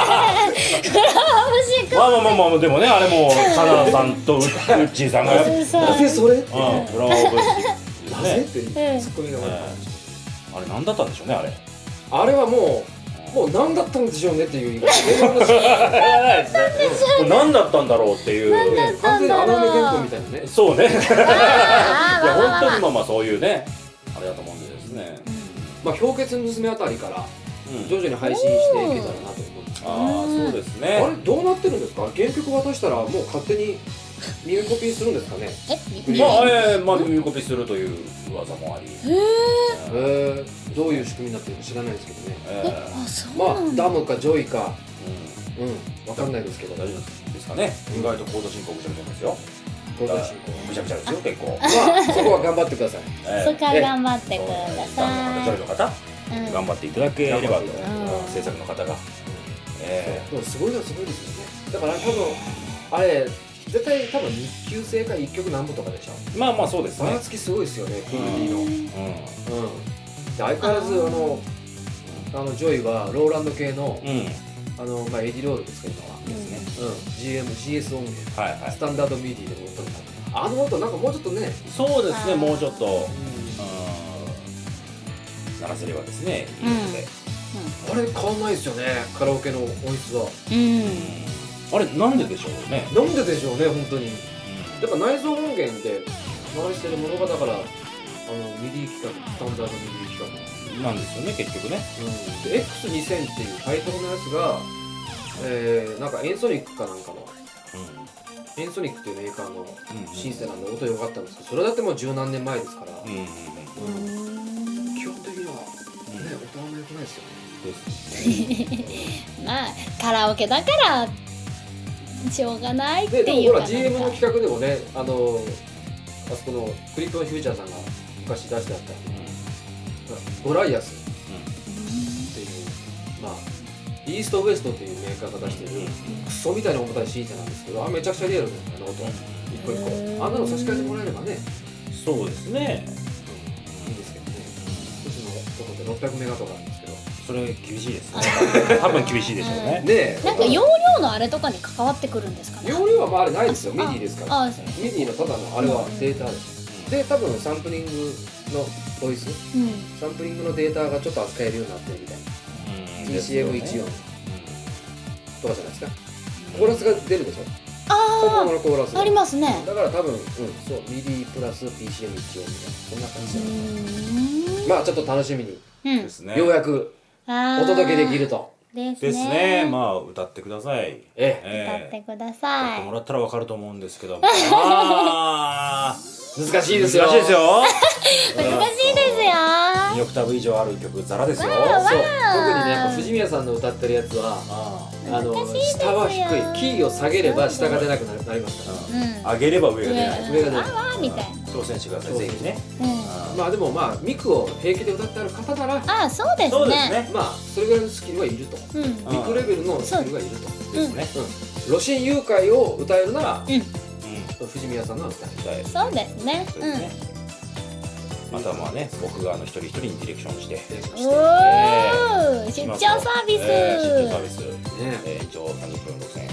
えまあまあまあまあでもねあれもカナさんとウッチーさんがそうそうなぜそれってうんフラワーオブシックなぜっねてツッコミが悪い。 あれ何だったんでしょうねあれあれはもうもう何だったんでしょうねっていう今電話のシーンもう何だったんだろうっていうね完全に穴埋め原稿みたいなね。 そうねいやあーまあまあまあ本当にまあまあそういうねあれだと思うんでですねまあ氷結の娘あたりからうん徐々に配信していけたらなと思うんですけど。 ああそうですあれねどうなってるんですか。原曲渡したらもう勝手に耳コピーするんですかね。 えまあえーまあ耳コピするという噂もありえー、どういう仕組みになってるか知らないですけどね。 えーあそうまあなんだダムかジョイかうんうんわかんないですけど。 大丈夫ですかね意外とコード進行ぐちゃぐちゃですよ交代進行。 ぐちゃぐちゃですよ結構まあそこは頑張ってください。 えそこは頑張ってくだダムの方ジョイのさ方いうん頑張っていただければと頑張ってうん制作の方がえでもすごいのはすごいですよね。だから多分あれ絶対多分日給制か一曲何本とかでしょ。 ーまあまあそうですねばらつきすごいですよねクオリティの。うん。 うんで相変わらずあのあのジョイはローランド系のうんあのまあエディロードですか今は。 ですねうん。ジーエム ジーエス 音源。 はいはいスタンダードミディでも音があの音なんかもうちょっとね。 そうですねあーもうちょっとうん鳴らせればですねいいのであれ変わんないですよねカラオケの音質は。 うんあれなんででしょうねなんででしょうね本当に。やっぱ内蔵音源で鳴らしてるものがだからあのミディ規格スタンダードミディ規格。 なんですよね結局ねうん、で エックスにせん っていうタイトルのやつが、えー、なんかエンソニックかなんかのエンソニックっていうメーカーのシンセなんで音良かったんですけどそれだってもう十何年前ですから、 うんうんうんうん基本的にはね音あんま良くないですよね。 ですまあカラオケだからしょうがないってででもほらいうかジーエム のなんか企画でもねあのあそこのクリップのフューチャーさんが昔出してあったゴライアスっていうまあイーストウエストっていうメーカーが出してるクソみたいな重たいシンセなんですけどあめちゃくちゃリアルなんだよね音一個一個あんなの差し替えてもらえればねそうですねいいですけどねうちの音ってろっぴゃくメガとかあるんですけどそれ厳しいですね多分厳しいでしょうねねえなんか容量のあれとかに関わってくるんですかね。 容量はまああれないですよミディですからああミディのただのあれはデータですで多分サンプリングのボイスうんサンプリングのデータがちょっと扱えるようになってるみたいな ティーシーエムいちよん とかじゃないですかコーラスが出るでしょ本物あのコーラスがあありますね。 だから多分うんそうミディプラス ピーシーエムいちよん みたいなそんな感じうでーんまあちょっと楽しみにうんですねようやくあーお届けできるとですですねまあ歌ってくださいええ歌ってくだ歌さいっても。らったらわかると思うんですけどもあー難しいですよ難しいですよ難しいですよ。 にオクターブ以上ある曲ザラですよそう特にねやっぱ藤宮さんの歌ってるやつはああの難しいですよ下は低いキーを下げれば下が出なくななりますからうん。 上げれば上が出ない上が出ないあわーみたいな。 挑戦してくださいぜひねうん。 あまあでもまあミクを平気で歌ってある方ならあそうですね。 そうですねまあそれぐらいのスキルはいるとうん。 うんミクレベルのスキルがいるとですねうん露心誘拐を歌えるならうん。 うん藤宮さんのは歌える歌えるそうですね。 そうですねまたまあね僕があの一人一人にディレクションしてうん。おお、出張サービス。 えー出張サービスねえー一応さんじゅっぷんろくせんえん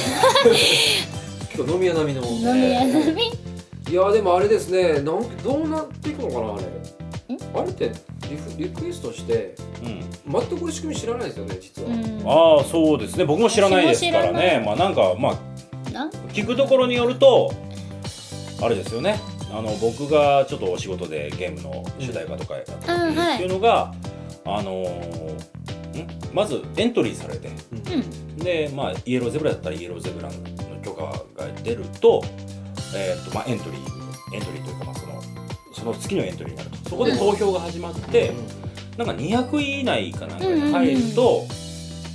結構飲み屋並みの飲み屋飲み。 いやでもあれですねなんどうなっていくのかなあれあれってリフリクエストしてうん全くこれ仕組み知らないですよね実は、 うん。 ああそうですね僕も知らないですから私も知らないねまあなんかまあなん聞くところによるとあれですよねあの僕がちょっとお仕事でゲームの主題歌とかやった時うんはいっていうのが、あのーんまずエントリーされてうん。 でまあイエローゼブラだったらイエローゼブラの許可が出るとえーっとまあエントリーエントリーというかまあそのその月のエントリーになるとそこで投票が始まって、なんかにひゃくい以内かなんかに入ると、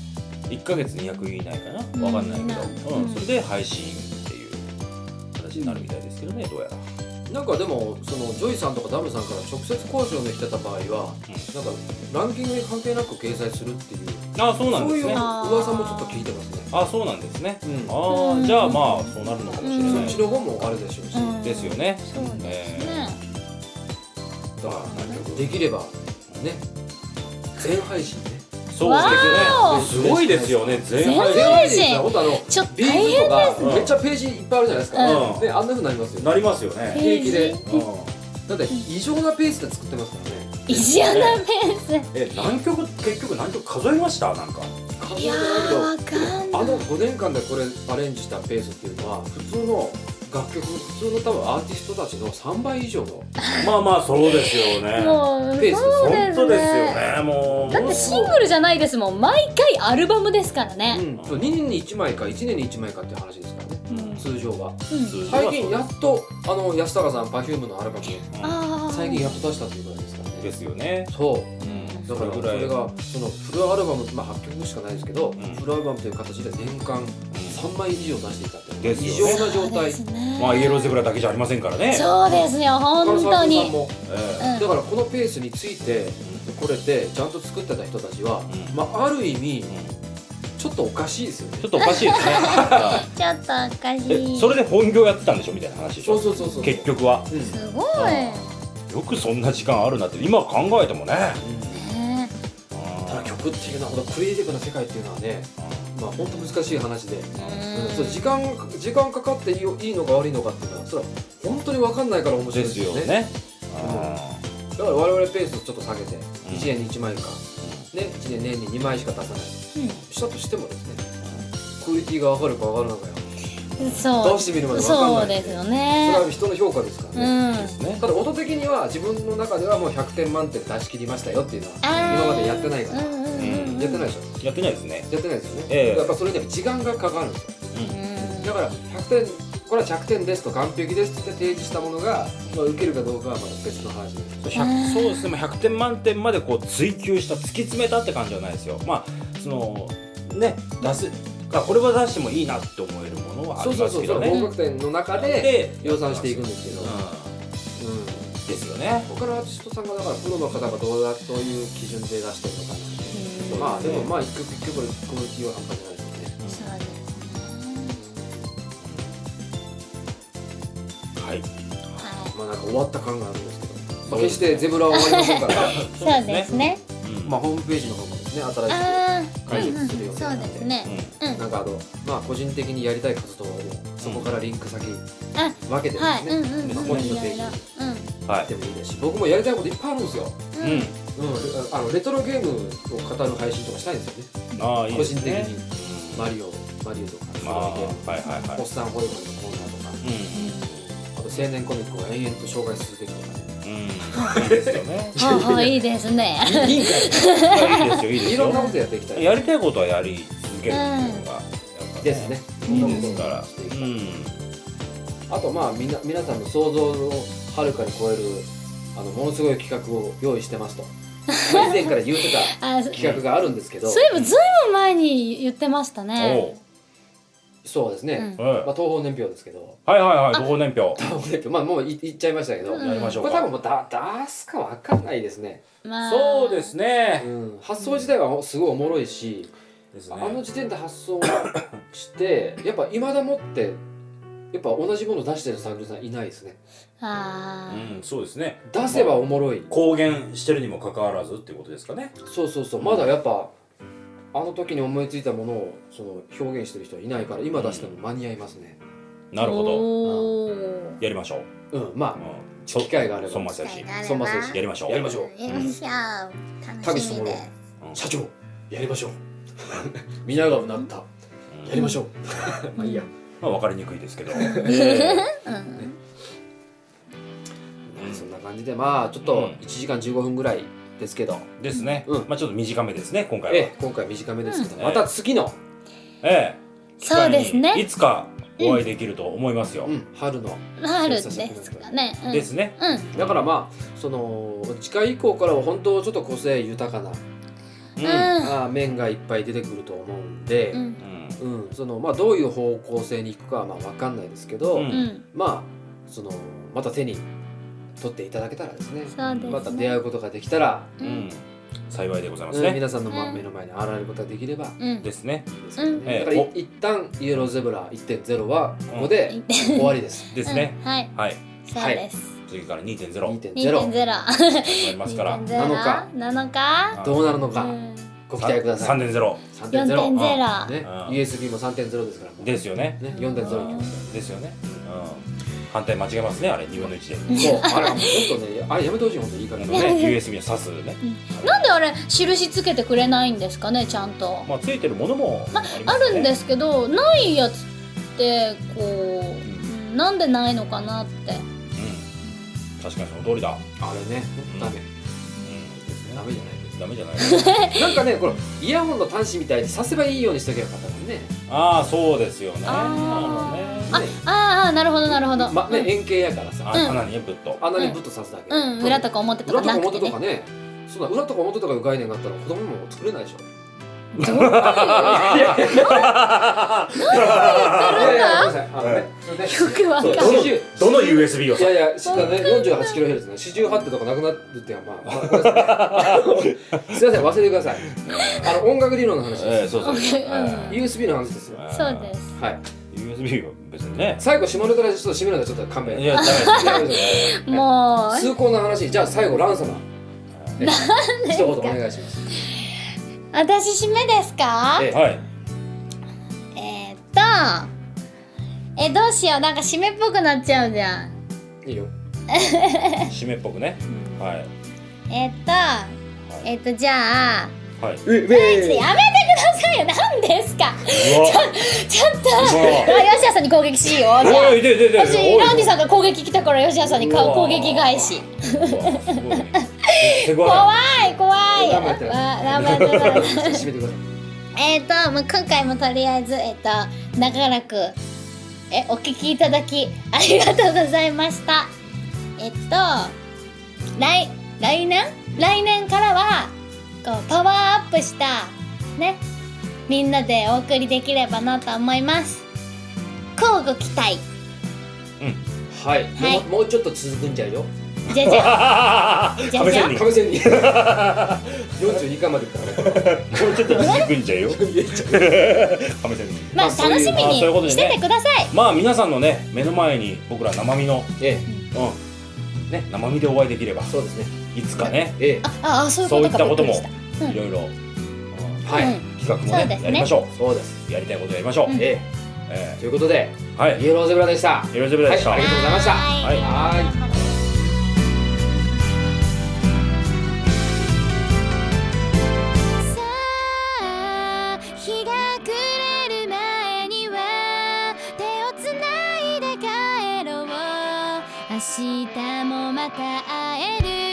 いっかげつにひゃく以内かな、わかんないけど、うんうんそれで配信っていう形になるみたいですけどね、どうやら。 なんかでもそのジョイさんとかダムさんから直接交渉に来てた場合は、なんかランキングに関係なく掲載するっていうあそうなんですそういうね。 噂もちょっと聞いてますね。 あそうなんですね。 うんああじゃあまあそうなるのかもしれそないっちの方もあるでしょうし、 うんですよね。 そうですね、 だからできればね全配信ね。 そうわーですね。すごいですよね。全全配配信全配信は本当あのちょっとビー大変ズとかうんめっちゃページいっぱいあるじゃないですか。 うんであんな風になりますよ。 なりますよね。 平気で。 ペうんだって異常なペースで作ってますからね。 石穴ペーえ何曲結局何曲数えましたなんか。 スいやーわかんないあのごねんかんでこれアレンジしたペースっていうのは普通の楽曲普通の多分アーティストたちのさんばい以上のまあまあそうですよね。 もうペースそうですね本当ですよね。もうだってシングルじゃないですもん、毎回アルバムですからね、 うんそうにねんにいちまいかいちねんにいちまいかっていう話ですからね、 うん通常は。 うん通常は最近やっとあの安高さん Perfume のアルバムあー最近やっと出したっていうぐらいですからね。 ですよね。 そううんだからそれがそのフルアルバム、まあ、はっきょくしかないですけど、 んフルアルバムという形で年間さんまい以上出していたっていうですよね異常な状そう態。 ですねまあイエローゼブラだけじゃありませんからね。 そうですよ本当他のサークルさんにもえうんだからこのペースについてこれでちゃんと作ってた人たちは、 うんまあ、ある意味えうんちょっとおかしいですよねちょ。っとおかしいですね。はちょっとおかしいいえそれで本業やってたんでしょみたいな話でしょ。 そうそうそうそう。 結局は。 うん、 すごいよくそんな時間あるなって今考えてもね。 ねただ曲っていうのはほどクリエイティブな世界っていうのはね、まあ本当難しい話で、うんそう時間時間かかっていいいいのか悪いのかっていうのはそれは本当に分かんないから面白いでですすよね。 よね。あだから我々ペースをちょっと下げてうんいちねんにいちまいか、 ーね、いちねん年ににまいしか出さないうんしたとしてもですね、クオリティが分かるか分からないかよそう出してみるまで分かんないそうですよそねれは人の評価ですからうね、 んですね。 ただ音的には自分の中ではもうひゃくてん満点出し切りましたよっていうのはあー今までやってないから、 うんうんうんうんやってないでしょやってないですね。 やってないですよね、 ええやっぱそれには時間がかかるんですようんだからひゃくてんこれはひゃくてんですと完璧ですって提示したものが、まあ、受けるかどうかはまた別の話ですひゃくそうですね。まあひゃくてん満点までこう追求した突き詰めたって感じじゃないですよ。まあそのね出すあこれは出してもいいなって思えるものはありそうそうそうますけどね。 合格点の中でで量産していくんですけど、うんうんですよね。 他のアーティストさんがだからプロの方がどうだどういう基準で出してるのかな、 うんまあでもまあ一曲一曲のクオリティは半端じゃないですね。 そうですはい。 ねまあなんか終わった感があるんですけど、まあ、決してゼブラは終わりませんからはいそうですねうんまあホームページの方もですね新しくああ解説するようにそうなってですねうんなんかあのまあ個人的にやりたい活動をそこからリンク先あ分けてはいですね、 うんうんまあうん本人のページにうんはいでもいいですし、僕もやりたいこといっぱいあるんですよ。 うんうんうん、あのレトロゲームを語る配信とかしたいんですよね。 ああいいですね。 個人的にマリオ、マリオとか、 まあそういうゲームはいはいはいおっさんホイホイのコーナーとか、 うあと青年コミックを延々と紹介するべきとかね。 んうんいいですよね。 ほうほういいですねいいんかい。 いいですよいいですよいろんな。ことやっていきたい。 やりたいことはやり続けるっていうのがやっぱですね。 うんどんどんですから。 していきたいうん。 あとまあみな皆さんの想像をはるかに超えるあのものすごい企画を用意してますと。まあ以前から言ってたあそ企画があるんですけど、 そういえばずいぶん前に言ってましたねおうそうですね。 うんはいまあ東方年表ですけど、 はいはいはい、同年表。 東方年表まあもうい言っちゃいましたけど、 うんやりましょうか。 これ多分もうだ出すかわかんないですね。 まあそうですねう。ん、発想自体はすごいおもろいし、 ですね。 あの時点で発想してやっぱ今だもってやっぱ同じもの出してるサークルさんいないですね。 あーうん、そうですね。 出せばおもろい。 公言してるにもかかわらずっていうことですかね。 そうそうそう。まだやっぱあの時に思いついたものをその表現してる人はいないから今出しても間に合いますね。 なるほど。 おーやりましょう。 うん、まあうん。 機会があればそんませやし。 そんませやしやりましょう。 やりましょう。 やりましょう田口智郎楽しみです社長やりましょう。皆がうなった。やりましょう。まあいいや。 まあ分かりにくいですけど。 うんそんな感じでまあちょっといちじかんじゅうごふんぐらいですけど、 ですね。 うんまあちょっと短めですね、今回は。 ええ今回短めですけど、 うんまた次の、 ええ。 そうですね機会にいつかお会いできると思いますよう。ん、春の春ですかねうんですね。 うんだからまあその次回以降からは本当ちょっと個性豊かなうんうんあー面がいっぱい出てくると思うんで、 うんうんうんそのまあ、どういう方向性に行くかはまあ分かんないですけど、 うんうんまあそのまた手に取っていただけたらですねそうですねまた出会うことができたら、 うんうん幸いでございますうんね皆さんのまあうん目の前に現れることができればいうんですねいですよね、 うんええだからい一旦イエローゼブラ いってんゼロ はここで終わりです。 ですねうんはいはいそうです次からにてんゼロにてんゼロにてんゼロ始まりますからにてんゼロなのかなのかどうなるのかうんご期待ください。 さんてんゼロさんてんゼロよんてんゼロねうんユーエスビー も さんてんゼロ ですからですよねねよんてんゼロいきますかですよねうん反対間違えますねあれにぶんのいちでらそうあれもう本当ねあれやめてほしい本当いい加減あのね ユーエスビー の挿すねなんであれ印つけてくれないんですかねちゃんとまあついてるものもありあますねるんですけどないやつってこう、うんなんでないのかなってうん確かにその通りだあれねダメうんダメじゃないダメじゃないけどなんかねこのイヤホンの端子みたいにさせばいいようにしとけばよかったのにねああそうですよねあーあねああなるほどなるほど、 まねうん円形やからさあうん穴にねぶっと穴にぶっと刺すだけうん、裏とか表とか裏とかなくてね表とかねそんな裏とか表とかいう概念があったら子供も作れないでしょいやいやごめんなさいあのねそれねよくわかんないそう四十どの ユーエスビー をいやいや、しね、よんじゅうはちキロヘルツ ね、四十八手とかなくなるっていうのは、まあ、まあごめんなさいすいません、忘れてください。あの、音楽理論の話えです。 えそうそううんええユーエスビー の話ですよ。 そうですはい。 ユーエスビー は別にね最後、下ネタでちょっと締めるのはちょっと勘弁。 いやダメですねもう崇高な話、じゃあ最後、ラン様。ね一言お願いします。 私締めですかええはいえー、っとえどうしようなんか締めっぽくなっちゃうじゃんいいよ。 締めっぽくねはいえー、っとえー、っとじゃあはいえ、 ちょっとやめてくださいよ何ですかうわちょっとうわあ吉谷さんに攻撃しようじゃあおいででで私ランディさんが攻撃来たから吉谷さんにかうわ攻撃返しうわすごいね手強い怖い怖い頑張ってあ頑張って頑張って締めてください。 えっともう今回もとりあえずえっ、と長らくえお聞きいただきありがとうございましたえっと来来年来年からはこうパワーアップしたねみんなでお送りできればなと思います乞うご期待はい。 はいもうもうちょっと続くんじゃよ。 じゃじゃじゃじゃ亀仙人亀仙人。四十二巻までからね。 もうちょっと続くんじゃよ亀仙人まあまあそういう楽しみまあそういうことでねにしててくださいまあ皆さんのね目の前に僕ら生身のえうんね生身でお会いできればえ、そうですね。 いつかねええ、 ああそういうそうことかいったこともびっくりしたうんいろいろはい。 うん企画もそうですねねやりましょそうです。 うやりたいことやりましょううんえええ、ということで、 えはいイエローゼブラでした。 よろしくでしたはいありがとうございましたはいはさあ日が暮れる前には手をつないで帰ろう明日もまた会える